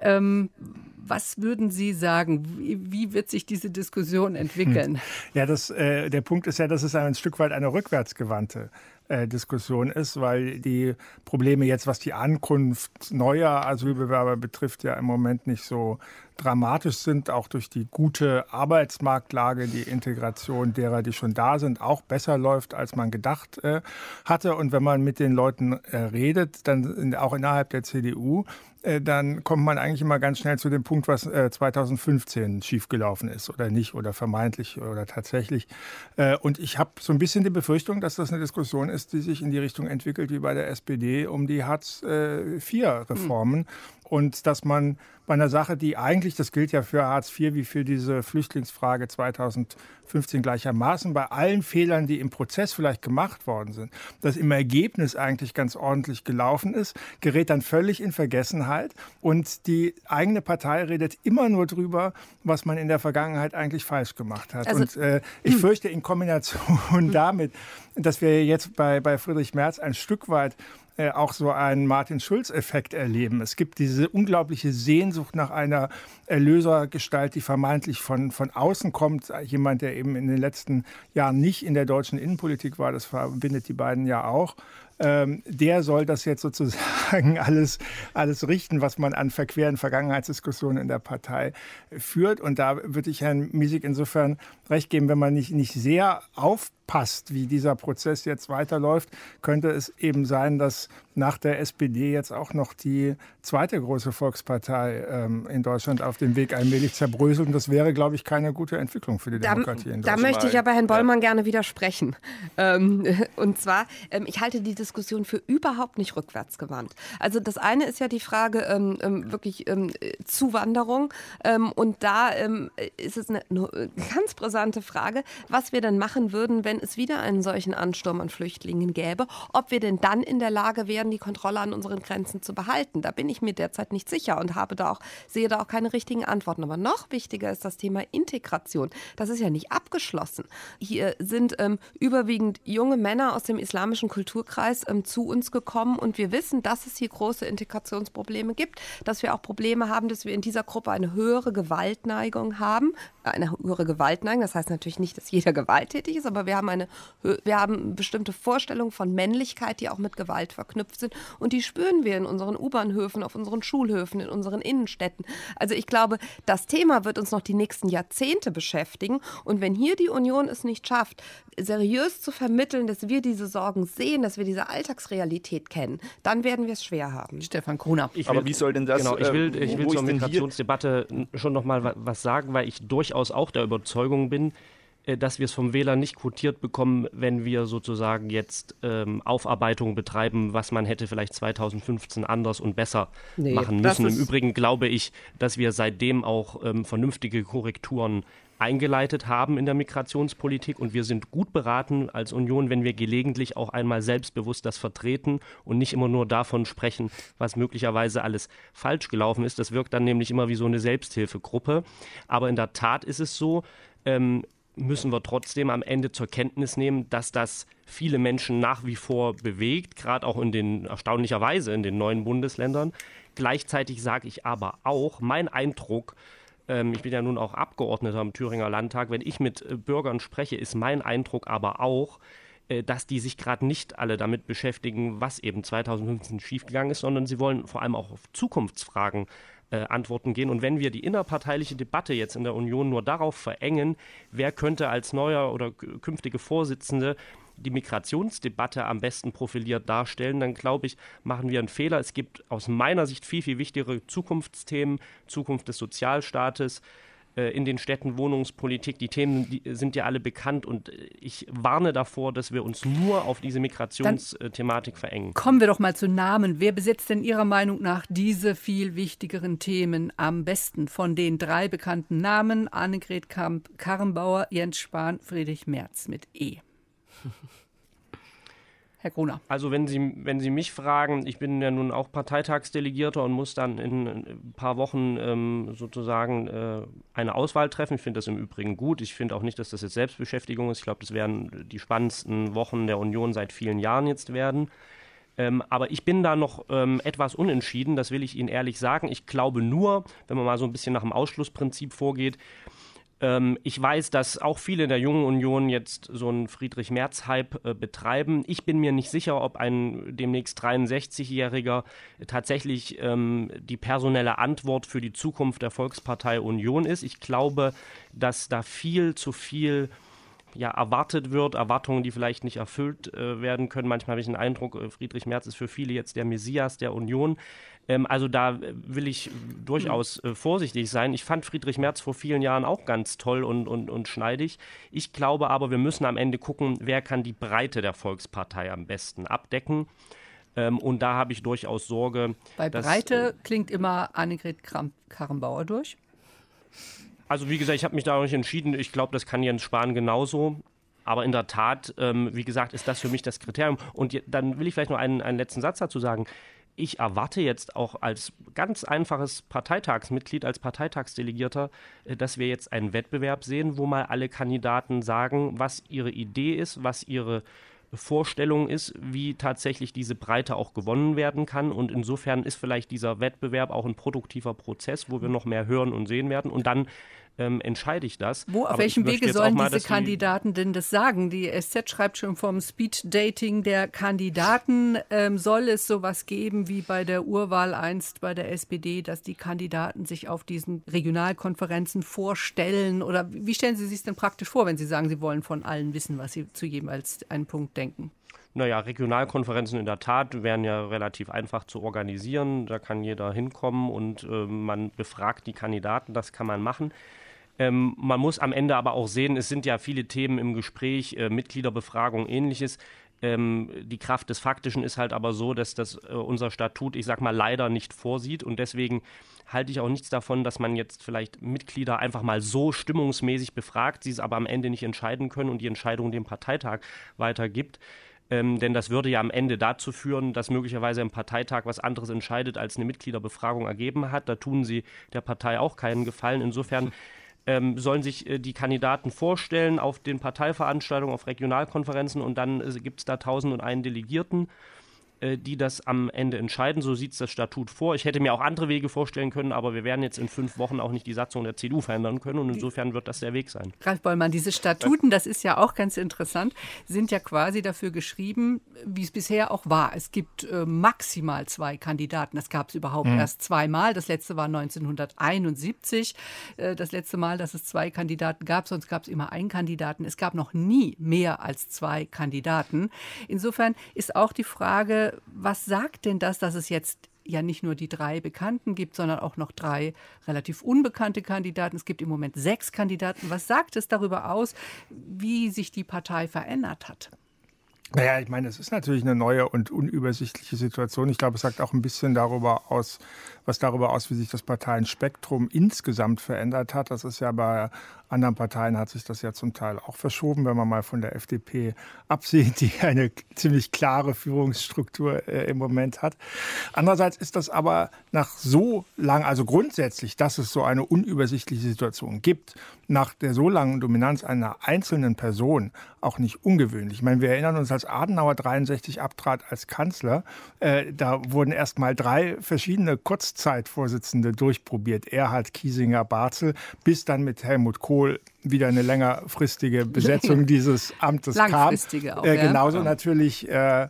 was würden Sie sagen? Wie wird sich diese Diskussion entwickeln? Ja, der Punkt ist ja, dass es ein Stück weit eine rückwärtsgewandte Diskussion ist, weil die Probleme jetzt, was die Ankunft neuer Asylbewerber betrifft, ja im Moment nicht so dramatisch sind, auch durch die gute Arbeitsmarktlage, die Integration derer, die schon da sind, auch besser läuft, als man gedacht hatte. Und wenn man mit den Leuten redet, dann auch innerhalb der CDU, dann kommt man eigentlich immer ganz schnell zu dem Punkt, was 2015 schiefgelaufen ist oder nicht oder vermeintlich oder tatsächlich. Und ich habe so ein bisschen die Befürchtung, dass das eine Diskussion ist, die sich in die Richtung entwickelt wie bei der SPD um die Hartz-IV-Reformen. Und dass man bei einer Sache, die eigentlich, das gilt ja für Hartz IV wie für diese Flüchtlingsfrage 2015 gleichermaßen, bei allen Fehlern, die im Prozess vielleicht gemacht worden sind, dass im Ergebnis eigentlich ganz ordentlich gelaufen ist, gerät dann völlig in Vergessenheit. Und die eigene Partei redet immer nur drüber, was man in der Vergangenheit eigentlich falsch gemacht hat. Also, und ich fürchte, in Kombination damit, dass wir jetzt bei Friedrich Merz ein Stück weit auch so einen Martin-Schulz-Effekt erleben. Es gibt diese unglaubliche Sehnsucht nach einer Erlösergestalt, die vermeintlich von außen kommt. Jemand, der eben in den letzten Jahren nicht in der deutschen Innenpolitik war, das verbindet die beiden ja auch. Der soll das jetzt sozusagen alles richten, was man an verqueren Vergangenheitsdiskussionen in der Partei führt. Und da würde ich Herrn Miesig insofern recht geben, wenn man nicht sehr aufpasst, wie dieser Prozess jetzt weiterläuft, könnte es eben sein, dass nach der SPD jetzt auch noch die zweite große Volkspartei in Deutschland auf dem Weg allmählich zerbröselt. Und das wäre, glaube ich, keine gute Entwicklung für die Demokratie in Deutschland. Da möchte ich aber Herrn Bollmann gerne widersprechen. Und zwar, ich halte die Diskussion für überhaupt nicht rückwärtsgewandt. Also das eine ist ja die Frage wirklich Zuwanderung. Und da ist es eine ganz brisante Frage, was wir denn machen würden, wenn es wieder einen solchen Ansturm an Flüchtlingen gäbe, ob wir denn dann in der Lage wären, die Kontrolle an unseren Grenzen zu behalten. Da bin ich mir derzeit nicht sicher und sehe da auch keine richtigen Antworten. Aber noch wichtiger ist das Thema Integration. Das ist ja nicht abgeschlossen. Hier sind überwiegend junge Männer aus dem islamischen Kulturkreis zu uns gekommen und wir wissen, dass es hier große Integrationsprobleme gibt, dass wir auch Probleme haben, dass wir in dieser Gruppe eine höhere Gewaltneigung haben. Eine höhere Gewaltneigung, das heißt natürlich nicht, dass jeder gewalttätig ist, aber wir haben bestimmte Vorstellungen von Männlichkeit, die auch mit Gewalt verknüpft sind und die spüren wir in unseren U-Bahnhöfen, auf unseren Schulhöfen, in unseren Innenstädten. Also ich glaube, das Thema wird uns noch die nächsten Jahrzehnte beschäftigen und wenn hier die Union es nicht schafft, seriös zu vermitteln, dass wir diese Sorgen sehen, dass wir diese Alltagsrealität kennen, dann werden wir es schwer haben. Stefan Gruner. Aber wie soll denn das? Genau, ich will zur Migrationsdebatte schon noch mal was sagen, weil ich durchaus auch der Überzeugung bin, dass wir es vom Wähler nicht quotiert bekommen, wenn wir sozusagen jetzt Aufarbeitung betreiben, was man hätte vielleicht 2015 anders und besser machen müssen. Im Übrigen glaube ich, dass wir seitdem auch vernünftige Korrekturen eingeleitet haben in der Migrationspolitik und wir sind gut beraten als Union, wenn wir gelegentlich auch einmal selbstbewusst das vertreten und nicht immer nur davon sprechen, was möglicherweise alles falsch gelaufen ist. Das wirkt dann nämlich immer wie so eine Selbsthilfegruppe. Aber in der Tat ist es so, müssen wir trotzdem am Ende zur Kenntnis nehmen, dass das viele Menschen nach wie vor bewegt, gerade auch erstaunlicherweise in den neuen Bundesländern. Gleichzeitig sage ich aber auch, mein Eindruck, ich bin ja nun auch Abgeordneter im Thüringer Landtag, wenn ich mit Bürgern spreche, ist mein Eindruck aber auch, dass die sich gerade nicht alle damit beschäftigen, was eben 2015 schiefgegangen ist, sondern sie wollen vor allem auch auf Zukunftsfragen Antworten gehen. Und wenn wir die innerparteiliche Debatte jetzt in der Union nur darauf verengen, wer könnte als neuer oder künftige Vorsitzende die Migrationsdebatte am besten profiliert darstellen, dann glaube ich, machen wir einen Fehler. Es gibt aus meiner Sicht viel, viel wichtigere Zukunftsthemen, Zukunft des Sozialstaates, in den Städten, Wohnungspolitik. Die Themen sind ja alle bekannt und ich warne davor, dass wir uns nur auf diese Migrationsthematik verengen. Kommen wir doch mal zu Namen. Wer besetzt denn Ihrer Meinung nach diese viel wichtigeren Themen am besten von den 3 bekannten Namen? Annegret Kramp-Karrenbauer, Jens Spahn, Friedrich Merz mit E. Herr Gruner. Also wenn Sie mich fragen, ich bin ja nun auch Parteitagsdelegierter und muss dann in ein paar Wochen sozusagen eine Auswahl treffen. Ich finde das im Übrigen gut. Ich finde auch nicht, dass das jetzt Selbstbeschäftigung ist. Ich glaube, das werden die spannendsten Wochen der Union seit vielen Jahren jetzt werden. Aber ich bin da noch etwas unentschieden, das will ich Ihnen ehrlich sagen. Ich glaube nur, wenn man mal so ein bisschen nach dem Ausschlussprinzip vorgeht, Ich weiß, dass auch viele in der Jungen Union jetzt so einen Friedrich-Merz-Hype betreiben. Ich bin mir nicht sicher, ob ein demnächst 63-Jähriger tatsächlich die personelle Antwort für die Zukunft der Volkspartei Union ist. Ich glaube, dass da viel zu viel erwartet wird, Erwartungen, die vielleicht nicht erfüllt werden können. Manchmal habe ich den Eindruck, Friedrich Merz ist für viele jetzt der Messias der Union. Also da will ich durchaus vorsichtig sein. Ich fand Friedrich Merz vor vielen Jahren auch ganz toll und schneidig. Ich glaube aber, wir müssen am Ende gucken, wer kann die Breite der Volkspartei am besten abdecken. Und da habe ich durchaus Sorge. Bei Breite klingt immer Annegret Kramp-Karrenbauer durch. Also wie gesagt, ich habe mich da noch nicht entschieden. Ich glaube, das kann Jens Spahn genauso. Aber in der Tat, wie gesagt, ist das für mich das Kriterium. Und dann will ich vielleicht noch einen letzten Satz dazu sagen. Ich erwarte jetzt auch als ganz einfaches Parteitagsmitglied, als Parteitagsdelegierter, dass wir jetzt einen Wettbewerb sehen, wo mal alle Kandidaten sagen, was ihre Idee ist, was ihre Vorstellung ist, wie tatsächlich diese Breite auch gewonnen werden kann. Und insofern ist vielleicht dieser Wettbewerb auch ein produktiver Prozess, wo wir noch mehr hören und sehen werden. Und dann entscheide ich das. Auf welchem Wege sollen diese Kandidaten denn das sagen? Die SZ schreibt schon vom Speed-Dating der Kandidaten. Soll es sowas geben wie bei der Urwahl einst bei der SPD, dass die Kandidaten sich auf diesen Regionalkonferenzen vorstellen? Oder wie stellen Sie sich es denn praktisch vor, wenn Sie sagen, Sie wollen von allen wissen, was Sie zu jedem als einen Punkt denken? Naja, Regionalkonferenzen in der Tat wären ja relativ einfach zu organisieren. Da kann jeder hinkommen und man befragt die Kandidaten, das kann man machen. Man muss am Ende aber auch sehen, es sind ja viele Themen im Gespräch, Mitgliederbefragung, Ähnliches. Die Kraft des Faktischen ist halt aber so, dass das unser Statut, ich sag mal, leider nicht vorsieht. Und deswegen halte ich auch nichts davon, dass man jetzt vielleicht Mitglieder einfach mal so stimmungsmäßig befragt, sie es aber am Ende nicht entscheiden können und die Entscheidung dem Parteitag weitergibt. Denn das würde ja am Ende dazu führen, dass möglicherweise im Parteitag was anderes entscheidet, als eine Mitgliederbefragung ergeben hat. Da tun sie der Partei auch keinen Gefallen. Insofern sollen sich die Kandidaten vorstellen auf den Parteiveranstaltungen, auf Regionalkonferenzen und dann gibt es da 1001 Delegierten, die das am Ende entscheiden. So sieht es das Statut vor. Ich hätte mir auch andere Wege vorstellen können, aber wir werden jetzt in 5 Wochen auch nicht die Satzung der CDU verändern können und insofern wird das der Weg sein. Ralf Bollmann, diese Statuten, das ist ja auch ganz interessant, sind ja quasi dafür geschrieben, wie es bisher auch war. Es gibt maximal 2 Kandidaten. Das gab es überhaupt erst 2-mal. Das letzte war 1971. Das letzte Mal, dass es 2 Kandidaten gab, sonst gab es immer einen Kandidaten. Es gab noch nie mehr als 2 Kandidaten. Insofern ist auch die Frage, was sagt denn das, dass es jetzt ja nicht nur die 3 Bekannten gibt, sondern auch noch 3 relativ unbekannte Kandidaten. Es gibt im Moment 6 Kandidaten. Was sagt es darüber aus, wie sich die Partei verändert hat? Naja, ich meine, es ist natürlich eine neue und unübersichtliche Situation. Ich glaube, es sagt auch ein bisschen darüber aus, wie sich das Parteienspektrum insgesamt verändert hat. Das ist ja bei anderen Parteien hat sich das ja zum Teil auch verschoben, wenn man mal von der FDP absieht, die eine ziemlich klare Führungsstruktur im Moment hat. Andererseits ist das aber nach so lang, also grundsätzlich, dass es so eine unübersichtliche Situation gibt, nach der so langen Dominanz einer einzelnen Person auch nicht ungewöhnlich. Ich meine, wir erinnern uns, als Adenauer 63 abtrat als Kanzler, da wurden erst mal 3 verschiedene Kurzzeitvorsitzende durchprobiert. Erhard, Kiesinger, Barzel, bis dann mit Helmut Kohl wieder eine längerfristige Besetzung dieses Amtes Langfristige kam. Auch, genauso natürlich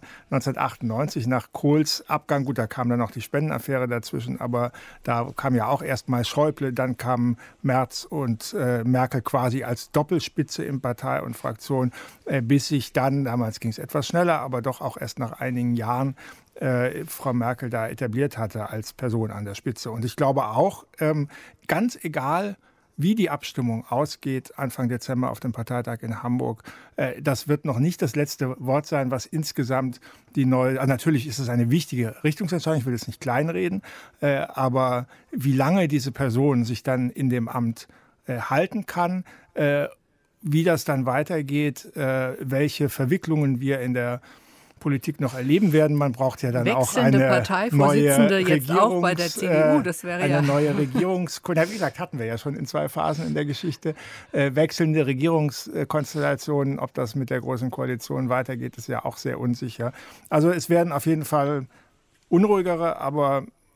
1998 nach Kohls Abgang. Gut, da kam dann noch die Spendenaffäre dazwischen, aber da kam ja auch erst mal Schäuble, dann kamen Merz und Merkel quasi als Doppelspitze in Partei und Fraktion, bis sich dann, damals ging es etwas schneller, aber doch auch erst nach einigen Jahren, Frau Merkel da etabliert hatte als Person an der Spitze. Und ich glaube auch, ganz egal, wie die Abstimmung ausgeht, Anfang Dezember auf dem Parteitag in Hamburg, das wird noch nicht das letzte Wort sein, was insgesamt die neue, also natürlich ist es eine wichtige Richtungsentscheidung, ich will jetzt nicht kleinreden, aber wie lange diese Person sich dann in dem Amt halten kann, wie das dann weitergeht, welche Verwicklungen wir in der Politik noch erleben werden. Man braucht ja dann auch eine neue jetzt auch bei der CDU. Das wäre eine neue Regierungskonstellation. Wie gesagt, hatten wir ja schon in 2 Phasen in der Geschichte. Wechselnde Regierungskonstellationen, ob das mit der Großen Koalition weitergeht, ist ja auch sehr unsicher. Also es werden auf jeden Fall unruhigere, aber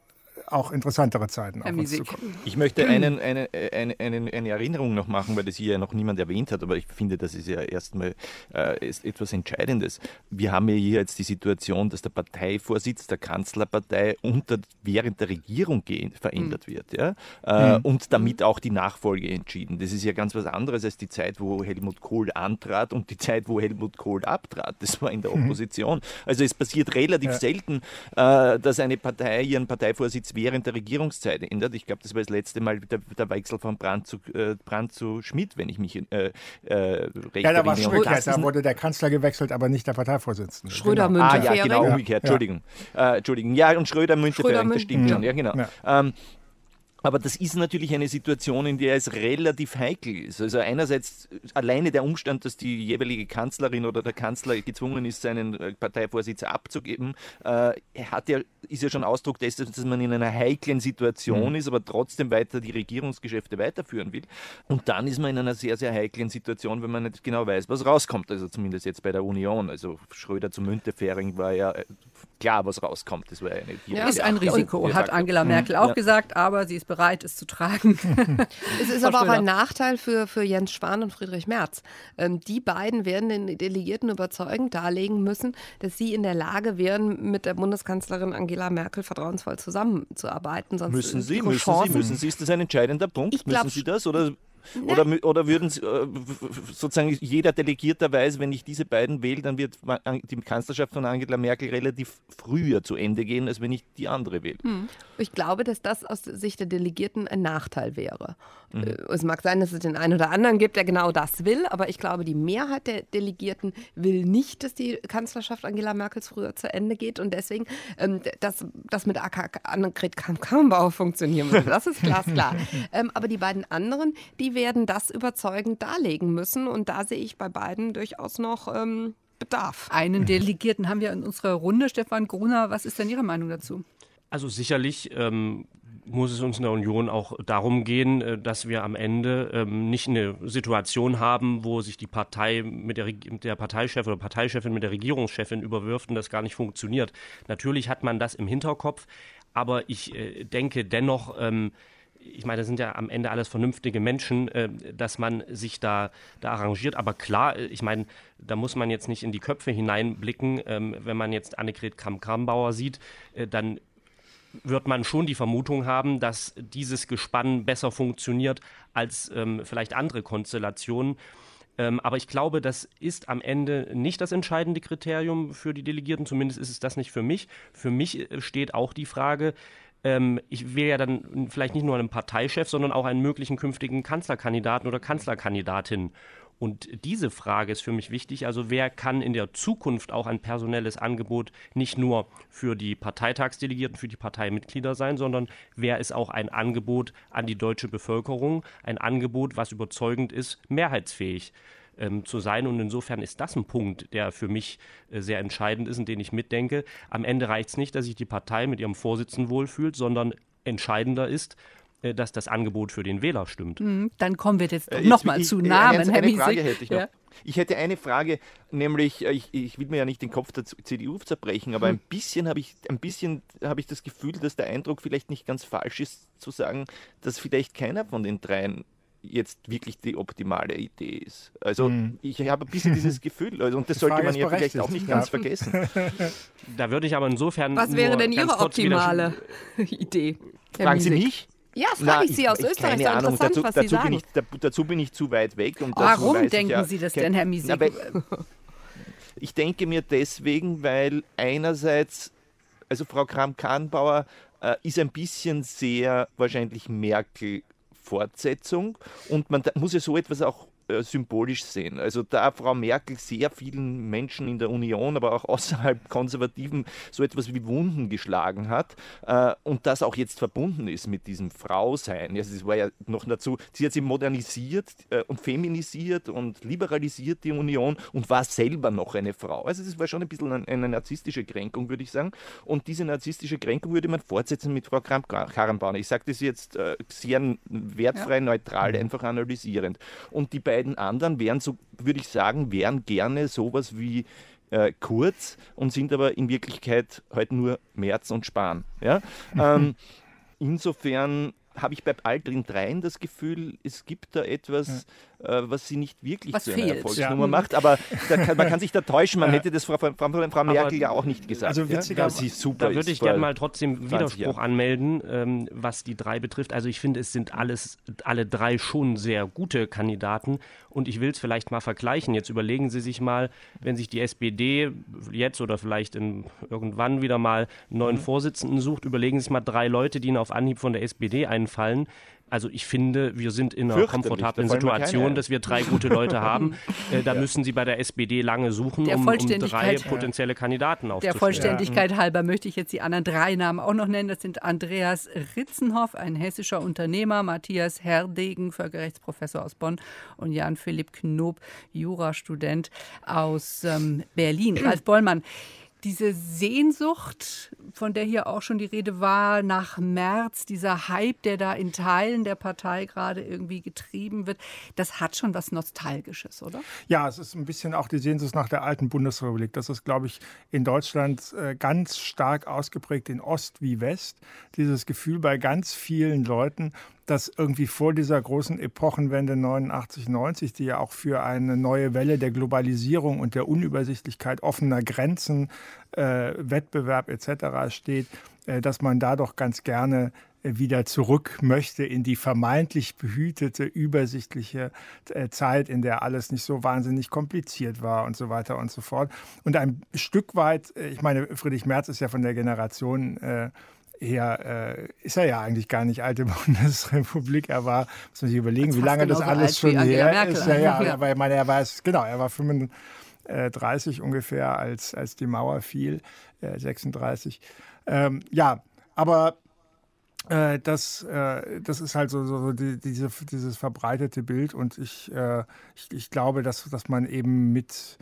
auch interessantere Zeiten auf uns Miesig. zukommen. Ich möchte eine Erinnerung noch machen, weil das hier ja noch niemand erwähnt hat, aber ich finde, das ist ja erstmal ist etwas Entscheidendes. Wir haben ja hier jetzt die Situation, dass der Parteivorsitz der Kanzlerpartei während der Regierung verändert wird, ja? Und damit auch die Nachfolge entschieden. Das ist ja ganz was anderes als die Zeit, wo Helmut Kohl antrat und die Zeit, wo Helmut Kohl abtrat. Das war in der Opposition. Also es passiert relativ selten, dass eine Partei ihren Parteivorsitz während der Regierungszeit ändert. Ich glaube, das war das letzte Mal der Wechsel von Brandt zu Schmidt, wenn ich mich recht erinnere. Ja, da war es umgekehrt. Da wurde der Kanzler gewechselt, aber nicht der Parteivorsitzende. Schröder, Genau. Müntefering. Ja, genau, umgekehrt. Entschuldigung. Ja, und Schröder, Müntefering, das stimmt schon. Ja, genau. Ja. Aber das ist natürlich eine Situation, in der es relativ heikel ist. Also einerseits alleine der Umstand, dass die jeweilige Kanzlerin oder der Kanzler gezwungen ist, seinen Parteivorsitz abzugeben, ist ja schon Ausdruck dessen, dass man in einer heiklen Situation ist, aber trotzdem weiter die Regierungsgeschäfte weiterführen will. Und dann ist man in einer sehr, sehr heiklen Situation, wenn man nicht genau weiß, was rauskommt. Also zumindest jetzt bei der Union. Also Schröder zu Müntefering war ja klar, was rauskommt. Das war ist ein Risiko, hat Angela Merkel auch gesagt, aber sie ist bereit, es zu tragen. Es ist aber auch ein Nachteil für Jens Spahn und Friedrich Merz. Die beiden werden den Delegierten überzeugend darlegen müssen, dass sie in der Lage wären, mit der Bundeskanzlerin Angela Merkel vertrauensvoll zusammenzuarbeiten. Sonst müssen Sie? Ist das ein entscheidender Punkt? Müssen Sie das? Oder würden Sie, sozusagen jeder Delegierter weiß, wenn ich diese beiden wähle, dann wird die Kanzlerschaft von Angela Merkel relativ früher zu Ende gehen, als wenn ich die andere wähle. Ich glaube, dass das aus Sicht der Delegierten ein Nachteil wäre. Es mag sein, dass es den einen oder anderen gibt, der genau das will, aber ich glaube, die Mehrheit der Delegierten will nicht, dass die Kanzlerschaft Angela Merkels früher zu Ende geht und deswegen, dass das mit Annegret Kramp-Karrenbauer funktionieren würde. Das ist glasklar. Aber die beiden anderen, die werden das überzeugend darlegen müssen und da sehe ich bei beiden durchaus noch Bedarf. Einen Delegierten haben wir in unserer Runde. Stefan Gruner, was ist denn Ihre Meinung dazu? Also sicherlich muss es uns in der Union auch darum gehen, dass wir am Ende nicht eine Situation haben, wo sich die Partei mit der Parteichef oder Parteichefin mit der Regierungschefin überwirft und das gar nicht funktioniert. Natürlich hat man das im Hinterkopf, aber ich denke dennoch, ich meine, das sind ja am Ende alles vernünftige Menschen, dass man sich da arrangiert. Aber klar, ich meine, da muss man jetzt nicht in die Köpfe hineinblicken. Wenn man jetzt Annegret Kramp-Karrenbauer sieht, dann wird man schon die Vermutung haben, dass dieses Gespann besser funktioniert als vielleicht andere Konstellationen. Aber ich glaube, das ist am Ende nicht das entscheidende Kriterium für die Delegierten. Zumindest ist es das nicht für mich. Für mich steht auch die Frage, ich wähle ja dann vielleicht nicht nur einen Parteichef, sondern auch einen möglichen künftigen Kanzlerkandidaten oder Kanzlerkandidatin. Und diese Frage ist für mich wichtig. Also wer kann in der Zukunft auch ein personelles Angebot nicht nur für die Parteitagsdelegierten, für die Parteimitglieder sein, sondern wer ist auch ein Angebot an die deutsche Bevölkerung, ein Angebot, was überzeugend ist, mehrheitsfähig zu sein. Und insofern ist das ein Punkt, der für mich sehr entscheidend ist und den ich mitdenke. Am Ende reicht es nicht, dass sich die Partei mit ihrem Vorsitzenden wohlfühlt, sondern entscheidender ist, dass das Angebot für den Wähler stimmt. Dann kommen wir jetzt nochmal zu Namen, Herr Miesig. Frage hätte ich noch. Ja. Ich hätte eine Frage, nämlich, ich will mir ja nicht den Kopf der CDU zerbrechen, aber ein bisschen habe ich das Gefühl, dass der Eindruck vielleicht nicht ganz falsch ist, zu sagen, dass vielleicht keiner von den dreien jetzt wirklich die optimale Idee ist. Also ich habe ein bisschen dieses Gefühl, und das sollte man ja vielleicht auch nicht ganz vergessen. Da würde ich aber insofern Was wäre denn Ihre optimale Idee? Fragen Sie mich? Ja, frage ich Sie aus Österreich. Keine Ahnung, interessant, was Sie sagen. Dazu bin ich zu weit weg. Und warum denken Sie das denn, Herr Miesig? Ich denke mir deswegen, weil einerseits, also Frau Kramp-Karrenbauer ist ein bisschen sehr wahrscheinlich Merkel-Fortsetzung und man muss ja so etwas auch symbolisch sehen. Also da Frau Merkel sehr vielen Menschen in der Union, aber auch außerhalb Konservativen so etwas wie Wunden geschlagen hat und das auch jetzt verbunden ist mit diesem Frausein. Also das war ja noch dazu, sie hat sie modernisiert und feminisiert und liberalisiert die Union und war selber noch eine Frau. Also das war schon ein bisschen eine narzisstische Kränkung, würde ich sagen. Und diese narzisstische Kränkung würde man fortsetzen mit Frau Kramp-Karrenbauer. Ich sage das jetzt sehr wertfrei, neutral, einfach analysierend. Und die beiden anderen wären, so würde ich sagen, wären gerne sowas wie Kurz und sind aber in Wirklichkeit halt nur Merz und Spahn. Ja? insofern habe ich bei all den dreien das Gefühl, es gibt da etwas, was sie nicht wirklich zu einer Erfolgsnummer macht. Aber man kann sich da täuschen, man hätte das Frau Merkel ja auch nicht gesagt. Also witziger, sie super da würde ich gerne mal trotzdem Widerspruch anmelden, was die drei betrifft. Also ich finde, es sind alle drei schon sehr gute Kandidaten. Und ich will es vielleicht mal vergleichen. Jetzt überlegen Sie sich mal, wenn sich die SPD jetzt oder vielleicht irgendwann wieder mal einen neuen Vorsitzenden sucht, überlegen Sie sich mal 3 Leute, die Ihnen auf Anhieb von der SPD einfallen. Also ich finde, wir sind in einer komfortablen Situation, dass wir 3 gute Leute haben. Da müssen Sie bei der SPD lange suchen, um 3 potenzielle Kandidaten aufzustellen. Der Vollständigkeit halber möchte ich jetzt die anderen 3 Namen auch noch nennen. Das sind Andreas Ritzenhoff, ein hessischer Unternehmer, Matthias Herdegen, Völkerrechtsprofessor aus Bonn und Jan-Philipp Knob, Jurastudent aus Berlin. Ralf Bollmann, diese Sehnsucht, von der hier auch schon die Rede war, nach Merz, dieser Hype, der da in Teilen der Partei gerade irgendwie getrieben wird, das hat schon was Nostalgisches, oder? Ja, es ist ein bisschen auch die Sehnsucht nach der alten Bundesrepublik. Das ist, glaube ich, in Deutschland ganz stark ausgeprägt, in Ost wie West. Dieses Gefühl bei ganz vielen Leuten, dass irgendwie vor dieser großen Epochenwende 89, 90, die ja auch für eine neue Welle der Globalisierung und der Unübersichtlichkeit offener Grenzen, Wettbewerb etc. steht, dass man da doch ganz gerne wieder zurück möchte in die vermeintlich behütete, übersichtliche Zeit, in der alles nicht so wahnsinnig kompliziert war und so weiter und so fort. Und ein Stück weit, ich meine, Friedrich Merz ist ja von der Generation ist er ja eigentlich gar nicht alte Bundesrepublik. Er war, muss man sich überlegen, wie lange das alles schon her ist. Aber ich meine, er war 35 ungefähr, als die Mauer fiel, 36. Aber das ist halt so dieses verbreitete Bild. Und ich glaube, dass man eben mit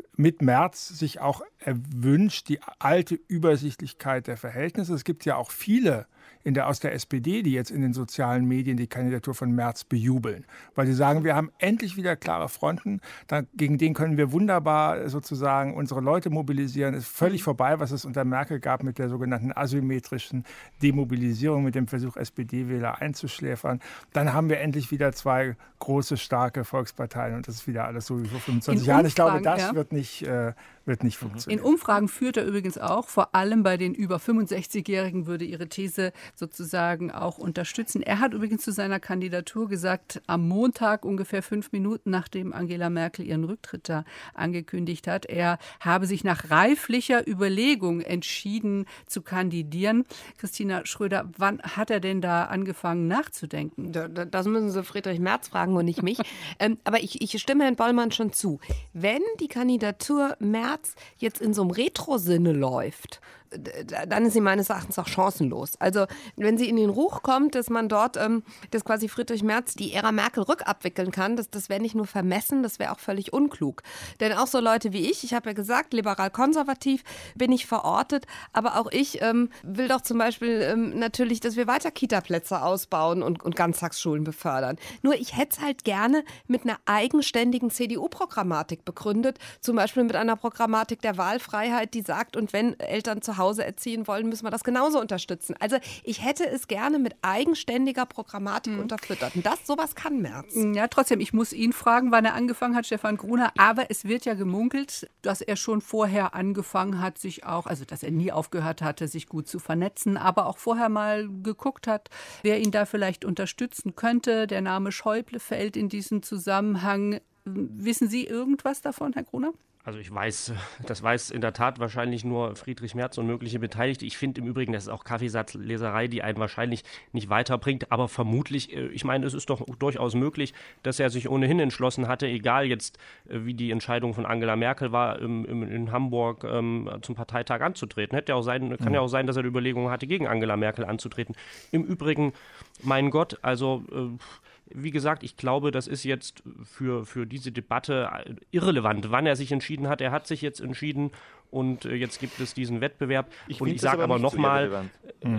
Merz sich auch erwünscht, die alte Übersichtlichkeit der Verhältnisse. Es gibt ja auch viele aus der SPD, die jetzt in den sozialen Medien die Kandidatur von Merz bejubeln, weil sie sagen, wir haben endlich wieder klare Fronten, gegen den können wir wunderbar sozusagen unsere Leute mobilisieren. Es ist völlig vorbei, was es unter Merkel gab mit der sogenannten asymmetrischen Demobilisierung, mit dem Versuch, SPD-Wähler einzuschläfern. Dann haben wir endlich wieder 2 große, starke Volksparteien und das ist wieder alles so wie vor 25 Jahren. Ich glaube, das wird nicht funktionieren. In Umfragen führt er übrigens auch, vor allem bei den über 65-Jährigen würde ihre These sozusagen auch unterstützen. Er hat übrigens zu seiner Kandidatur gesagt, am Montag, ungefähr 5 Minuten nachdem Angela Merkel ihren Rücktritt da angekündigt hat, er habe sich nach reiflicher Überlegung entschieden zu kandidieren. Christina Schröder, wann hat er denn da angefangen nachzudenken? Das müssen Sie Friedrich Merz fragen und nicht mich. Aber ich stimme Herrn Bollmann schon zu. Wenn die Kandidatur Merz jetzt in so einem Retro-Sinne läuft, dann ist sie meines Erachtens auch chancenlos. Also wenn sie in den Ruch kommt, dass man dort, dass quasi Friedrich Merz die Ära Merkel rückabwickeln kann, das wäre nicht nur vermessen, das wäre auch völlig unklug. Denn auch so Leute wie ich habe ja gesagt, liberal-konservativ bin ich verortet, aber auch ich will doch zum Beispiel natürlich, dass wir weiter Kita-Plätze ausbauen und Ganztagsschulen befördern. Nur ich hätte es halt gerne mit einer eigenständigen CDU-Programmatik begründet, zum Beispiel mit einer Programmatik der Wahlfreiheit, die sagt, und wenn Eltern zu Hause erziehen wollen, müssen wir das genauso unterstützen. Also ich hätte es gerne mit eigenständiger Programmatik unterfüttert. Und sowas kann Merz. Ja, trotzdem, ich muss ihn fragen, wann er angefangen hat, Stefan Gruner. Aber es wird ja gemunkelt, dass er schon vorher angefangen hat, sich auch, also dass er nie aufgehört hatte, sich gut zu vernetzen, aber auch vorher mal geguckt hat, wer ihn da vielleicht unterstützen könnte. Der Name Schäuble fällt in diesen Zusammenhang. Wissen Sie irgendwas davon, Herr Gruner? Also das weiß in der Tat wahrscheinlich nur Friedrich Merz und mögliche Beteiligte. Ich finde im Übrigen, das ist auch Kaffeesatzleserei, die einen wahrscheinlich nicht weiterbringt. Aber vermutlich, ich meine, es ist doch durchaus möglich, dass er sich ohnehin entschlossen hatte, egal jetzt, wie die Entscheidung von Angela Merkel war, in Hamburg zum Parteitag anzutreten. Kann ja auch sein, dass er die Überlegung hatte, gegen Angela Merkel anzutreten. Im Übrigen, mein Gott, also wie gesagt, ich glaube, das ist jetzt für diese Debatte irrelevant, wann er sich entschieden hat. Er hat sich jetzt entschieden und jetzt gibt es diesen Wettbewerb. Ich sage aber nochmal,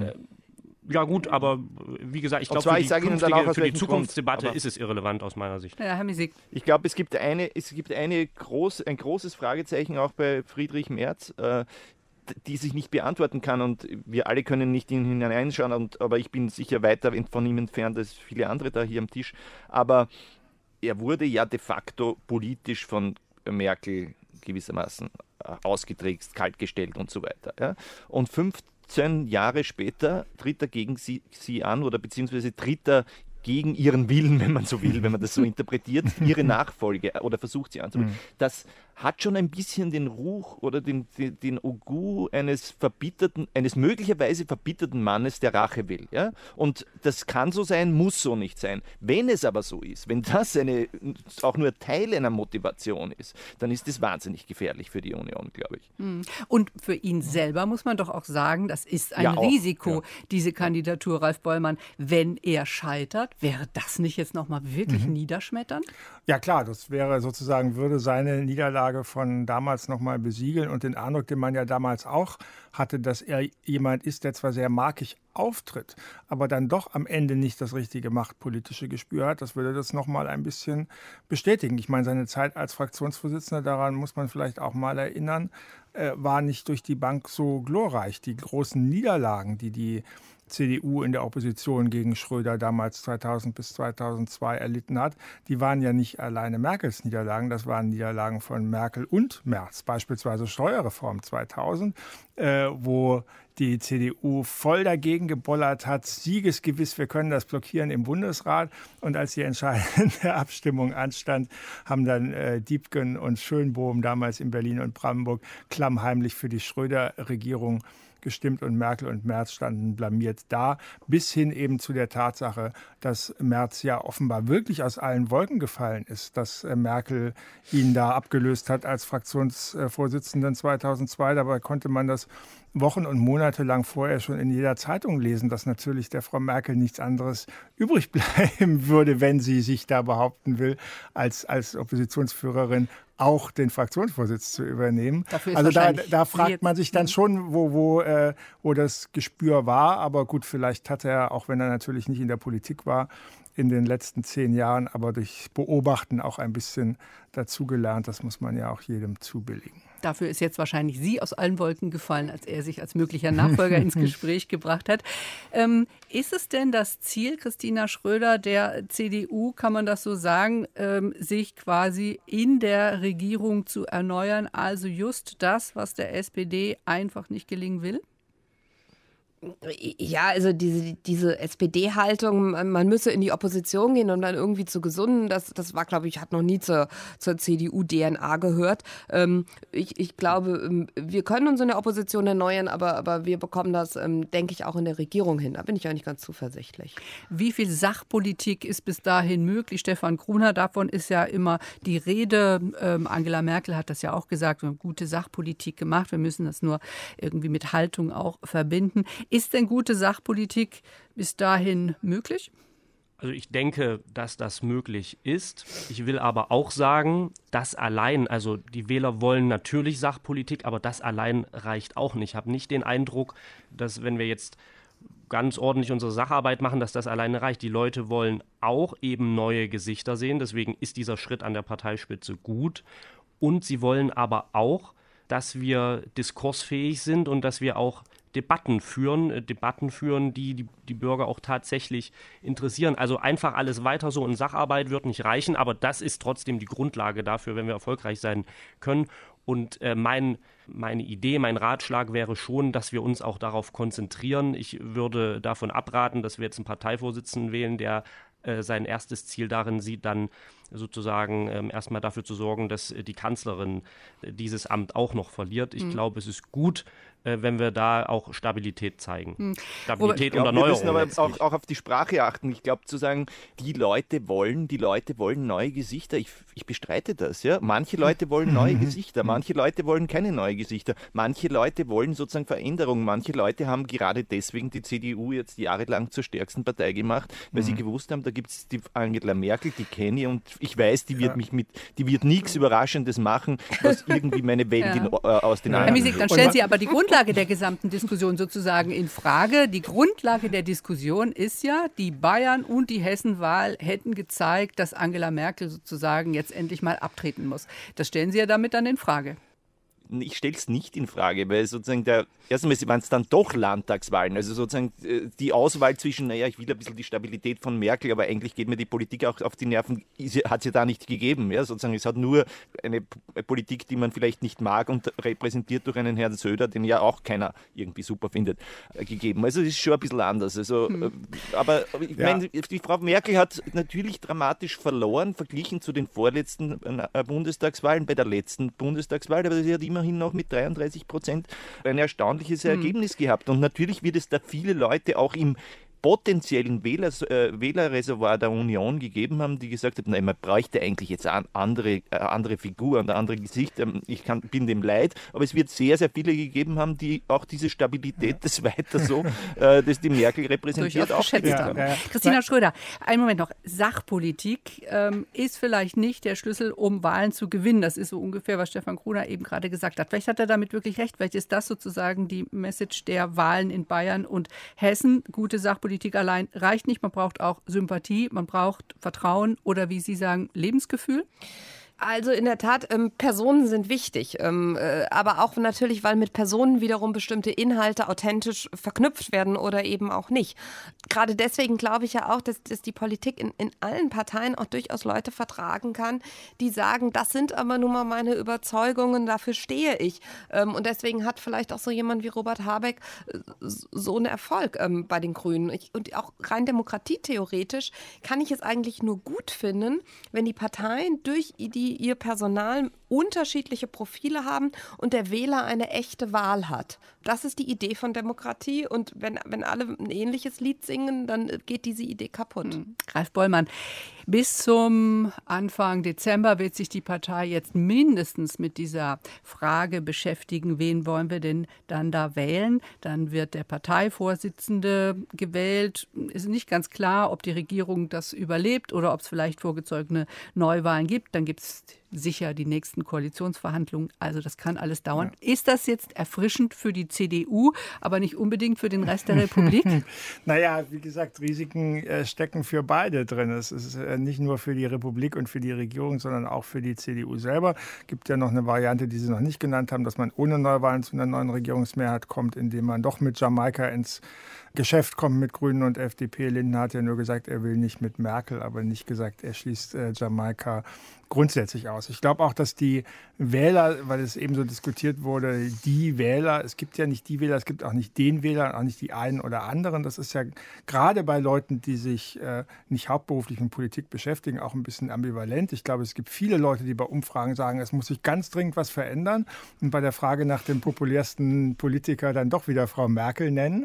ja gut, aber wie gesagt, ich glaube, für die Zukunftsdebatte ist es irrelevant aus meiner Sicht. Ja, Herr Misig. Ich glaube, es gibt ein großes Fragezeichen auch bei Friedrich Merz. die sich nicht beantworten kann und wir alle können nicht in ihn hineinschauen, aber ich bin sicher weiter von ihm entfernt als viele andere da hier am Tisch. Aber er wurde ja de facto politisch von Merkel gewissermaßen ausgetrickst, kaltgestellt und so weiter. Ja? Und 15 Jahre später tritt er gegen sie an oder beziehungsweise tritt er gegen ihren Willen, wenn man so will, wenn man das so interpretiert, ihre Nachfolge oder versucht sie anzunehmen. Das hat schon ein bisschen den Ruch oder den Ogu eines möglicherweise verbitterten Mannes, der Rache will. Ja? Und das kann so sein, muss so nicht sein. Wenn es aber so ist, wenn das auch nur Teil einer Motivation ist, dann ist das wahnsinnig gefährlich für die Union, glaube ich. Und für ihn selber muss man doch auch sagen, das ist ein Risiko, diese Kandidatur, Ralf Bollmann. Wenn er scheitert, wäre das nicht jetzt nochmal wirklich niederschmetternd? Ja klar, das wäre sozusagen, würde seine Niederlage von damals nochmal besiegeln und den Eindruck, den man ja damals auch hatte, dass er jemand ist, der zwar sehr markig auftritt, aber dann doch am Ende nicht das richtige machtpolitische Gespür hat. Das würde das nochmal ein bisschen bestätigen. Ich meine, seine Zeit als Fraktionsvorsitzender, daran muss man vielleicht auch mal erinnern, war nicht durch die Bank so glorreich. Die großen Niederlagen, die CDU in der Opposition gegen Schröder damals 2000 bis 2002 erlitten hat, die waren ja nicht alleine Merkels Niederlagen, das waren Niederlagen von Merkel und Merz, beispielsweise Steuerreform 2000, wo die CDU voll dagegen gebollert hat, siegesgewiss, wir können das blockieren im Bundesrat. Und als die entscheidende Abstimmung anstand, haben dann Diepgen und Schönbohm damals in Berlin und Brandenburg klammheimlich für die Schröder-Regierung gestimmt und Merkel und Merz standen blamiert da, bis hin eben zu der Tatsache, dass Merz ja offenbar wirklich aus allen Wolken gefallen ist, dass Merkel ihn da abgelöst hat als Fraktionsvorsitzenden 2002. Dabei konnte man das Wochen und Monate lang vorher schon in jeder Zeitung lesen, dass natürlich der Frau Merkel nichts anderes übrig bleiben würde, wenn sie sich da behaupten will, als Oppositionsführerin auch den Fraktionsvorsitz zu übernehmen. Also da fragt man sich dann schon, wo das Gespür war. Aber gut, vielleicht hat er, auch wenn er natürlich nicht in der Politik war, in den letzten 10 Jahren, aber durch Beobachten auch ein bisschen dazugelernt. Das muss man ja auch jedem zubilligen. Dafür ist jetzt wahrscheinlich sie aus allen Wolken gefallen, als er sich als möglicher Nachfolger ins Gespräch gebracht hat. Ist es denn das Ziel, Christina Schröder, der CDU, kann man das so sagen, sich quasi in der Regierung zu erneuern? Also just das, was der SPD einfach nicht gelingen will? Ja, also diese SPD-Haltung, man müsse in die Opposition gehen und dann irgendwie zu gesunden, das war, glaube ich, hat noch nie zur CDU-DNA gehört. Ich glaube, wir können uns in der Opposition erneuern, aber wir bekommen das, denke ich, auch in der Regierung hin. Da bin ich auch nicht ganz zuversichtlich. Wie viel Sachpolitik ist bis dahin möglich? Stefan Gruner, davon ist ja immer die Rede. Angela Merkel hat das ja auch gesagt, wir haben gute Sachpolitik gemacht, wir müssen das nur irgendwie mit Haltung auch verbinden. Ist denn gute Sachpolitik bis dahin möglich? Also ich denke, dass das möglich ist. Ich will aber auch sagen, das allein, also die Wähler wollen natürlich Sachpolitik, aber das allein reicht auch nicht. Ich habe nicht den Eindruck, dass wenn wir jetzt ganz ordentlich unsere Sacharbeit machen, dass das alleine reicht. Die Leute wollen auch eben neue Gesichter sehen, deswegen ist dieser Schritt an der Parteispitze gut. Und sie wollen aber auch, dass wir diskursfähig sind und dass wir auch Debatten führen, die Bürger auch tatsächlich interessieren. Also einfach alles weiter so in Sacharbeit wird nicht reichen, aber das ist trotzdem die Grundlage dafür, wenn wir erfolgreich sein können. Und meine Idee, mein Ratschlag wäre schon, dass wir uns auch darauf konzentrieren. Ich würde davon abraten, dass wir jetzt einen Parteivorsitzenden wählen, der sein erstes Ziel darin sieht, dann sozusagen erstmal dafür zu sorgen, dass die Kanzlerin dieses Amt auch noch verliert. Ich glaube, es ist gut, wenn wir da auch Stabilität zeigen. Stabilität und Erneuerung. Wir müssen aber auch auf die Sprache achten. Ich glaube, zu sagen, die Leute wollen neue Gesichter. Ich bestreite das. Ja? Manche Leute wollen neue Gesichter, manche Leute wollen keine neuen Gesichter. Manche Leute wollen sozusagen Veränderung. Manche Leute haben gerade deswegen die CDU jetzt jahrelang zur stärksten Partei gemacht, weil sie gewusst haben, da gibt es die Angela Merkel, die kenne ich und ich weiß, die wird nichts Überraschendes machen, was irgendwie meine Welt aus den Armen. Herr Miesig, dann stellen Sie aber die Grundlage der gesamten Diskussion sozusagen in Frage. Die Grundlage der Diskussion ist ja, die Bayern- und die Hessenwahl hätten gezeigt, dass Angela Merkel sozusagen jetzt endlich mal abtreten muss. Das stellen Sie ja damit dann in Frage. ich stelle es nicht in Frage, weil sozusagen erstens waren es dann doch Landtagswahlen, also sozusagen die Auswahl zwischen, ich will ein bisschen die Stabilität von Merkel, aber eigentlich geht mir die Politik auch auf die Nerven, hat es ja da nicht gegeben. Ja? Sozusagen, es hat nur eine Politik, die man vielleicht nicht mag und repräsentiert durch einen Herrn Söder, den ja auch keiner irgendwie super findet, gegeben. Also es ist schon ein bisschen anders. Also, aber ich meine, die Frau Merkel hat natürlich dramatisch verloren, verglichen zu den vorletzten Bundestagswahlen, bei der letzten Bundestagswahl, aber sie hat immerhin noch mit 33% ein erstaunliches Ergebnis gehabt. Und natürlich wird es da viele Leute auch im potenziellen Wählerreservoir der Union gegeben haben, die gesagt haben, nein, man bräuchte eigentlich jetzt eine andere Figur, ein anderes Gesicht. Bin dem leid, aber es wird sehr, sehr viele gegeben haben, die auch diese Stabilität des Weiter so, das die Merkel repräsentiert, auch geschätzt haben. Christina Schröder, einen Moment noch. Sachpolitik ist vielleicht nicht der Schlüssel, um Wahlen zu gewinnen. Das ist so ungefähr, was Stefan Gruner eben gerade gesagt hat. Vielleicht hat er damit wirklich recht. Vielleicht ist das sozusagen die Message der Wahlen in Bayern und Hessen. Gute Sachpolitik allein reicht nicht. Man braucht auch Sympathie, man braucht Vertrauen oder, wie Sie sagen, Lebensgefühl. Also in der Tat, Personen sind wichtig, aber auch natürlich, weil mit Personen wiederum bestimmte Inhalte authentisch verknüpft werden oder eben auch nicht. Gerade deswegen glaube ich ja auch, dass die Politik in allen Parteien auch durchaus Leute vertragen kann, die sagen, das sind aber nun mal meine Überzeugungen, dafür stehe ich. Und deswegen hat vielleicht auch so jemand wie Robert Habeck so einen Erfolg bei den Grünen. Und auch rein demokratietheoretisch kann ich es eigentlich nur gut finden, wenn die Parteien durch ihr Personal unterschiedliche Profile haben und der Wähler eine echte Wahl hat. Das ist die Idee von Demokratie und wenn alle ein ähnliches Lied singen, dann geht diese Idee kaputt. Ralf Bollmann, bis zum Anfang Dezember wird sich die Partei jetzt mindestens mit dieser Frage beschäftigen, wen wollen wir denn dann da wählen? Dann wird der Parteivorsitzende gewählt. Ist nicht ganz klar, ob die Regierung das überlebt oder ob es vielleicht vorgezogene Neuwahlen gibt. Dann gibt es sicher die nächsten Koalitionsverhandlungen. Also das kann alles dauern. Ja. Ist das jetzt erfrischend für die CDU, aber nicht unbedingt für den Rest der Republik? Naja, wie gesagt, Risiken stecken für beide drin. Es ist nicht nur für die Republik und für die Regierung, sondern auch für die CDU selber. Es gibt ja noch eine Variante, die Sie noch nicht genannt haben, dass man ohne Neuwahlen zu einer neuen Regierungsmehrheit kommt, indem man doch mit Jamaika ins Geschäft kommt mit Grünen und FDP. Lindner hat ja nur gesagt, er will nicht mit Merkel, aber nicht gesagt, er schließt Jamaika grundsätzlich aus. Ich glaube auch, dass die Wähler, weil es eben so diskutiert wurde, die Wähler, es gibt ja nicht die Wähler, es gibt auch nicht den Wähler, auch nicht die einen oder anderen. Das ist ja gerade bei Leuten, die sich nicht hauptberuflich mit Politik beschäftigen, auch ein bisschen ambivalent. Ich glaube, es gibt viele Leute, die bei Umfragen sagen, es muss sich ganz dringend was verändern und bei der Frage nach dem populärsten Politiker dann doch wieder Frau Merkel nennen.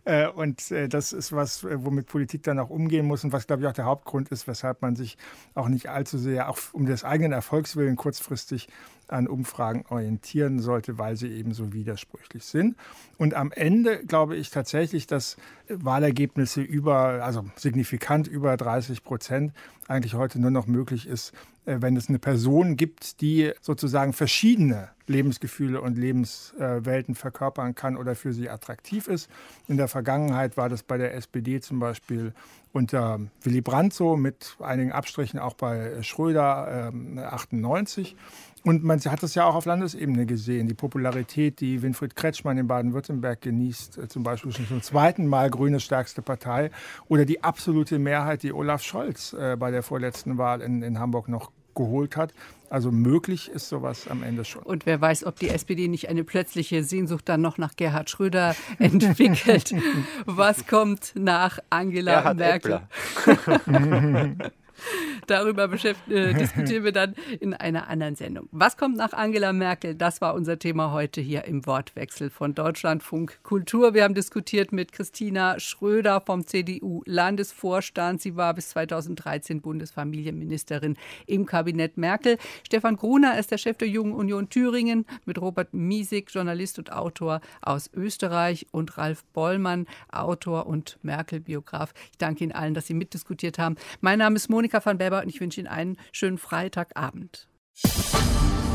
Und das ist was, womit Politik dann auch umgehen muss und was, glaube ich, auch der Hauptgrund ist, weshalb man sich auch nicht allzu sehr, auch um des eigenen Erfolgswillen kurzfristig an Umfragen orientieren sollte, weil sie eben so widersprüchlich sind. Und am Ende glaube ich tatsächlich, dass Wahlergebnisse signifikant über 30% eigentlich heute nur noch möglich ist, wenn es eine Person gibt, die sozusagen verschiedene Lebensgefühle und Lebenswelten verkörpern kann oder für sie attraktiv ist. In der Vergangenheit war das bei der SPD zum Beispiel unter Willy Brandt so, mit einigen Abstrichen auch bei Schröder 98. Und man hat es ja auch auf Landesebene gesehen. Die Popularität, die Winfried Kretschmann in Baden-Württemberg genießt, zum Beispiel schon zum zweiten Mal Grüne stärkste Partei, oder die absolute Mehrheit, die Olaf Scholz bei der vorletzten Wahl in Hamburg noch geholt hat. Also möglich ist sowas am Ende schon. Und wer weiß, ob die SPD nicht eine plötzliche Sehnsucht dann noch nach Gerhard Schröder entwickelt. Was kommt nach Angela Merkel? Darüber diskutieren wir dann in einer anderen Sendung. Was kommt nach Angela Merkel? Das war unser Thema heute hier im Wortwechsel von Deutschlandfunk Kultur. Wir haben diskutiert mit Christina Schröder vom CDU-Landesvorstand. Sie war bis 2013 Bundesfamilienministerin im Kabinett Merkel. Stefan Gruner ist der Chef der Jungen Union Thüringen, mit Robert Miesig, Journalist und Autor aus Österreich, und Ralf Bollmann, Autor und Merkel-Biograf. Ich danke Ihnen allen, dass Sie mitdiskutiert haben. Mein Name ist Monika van Berber und ich wünsche Ihnen einen schönen Freitagabend.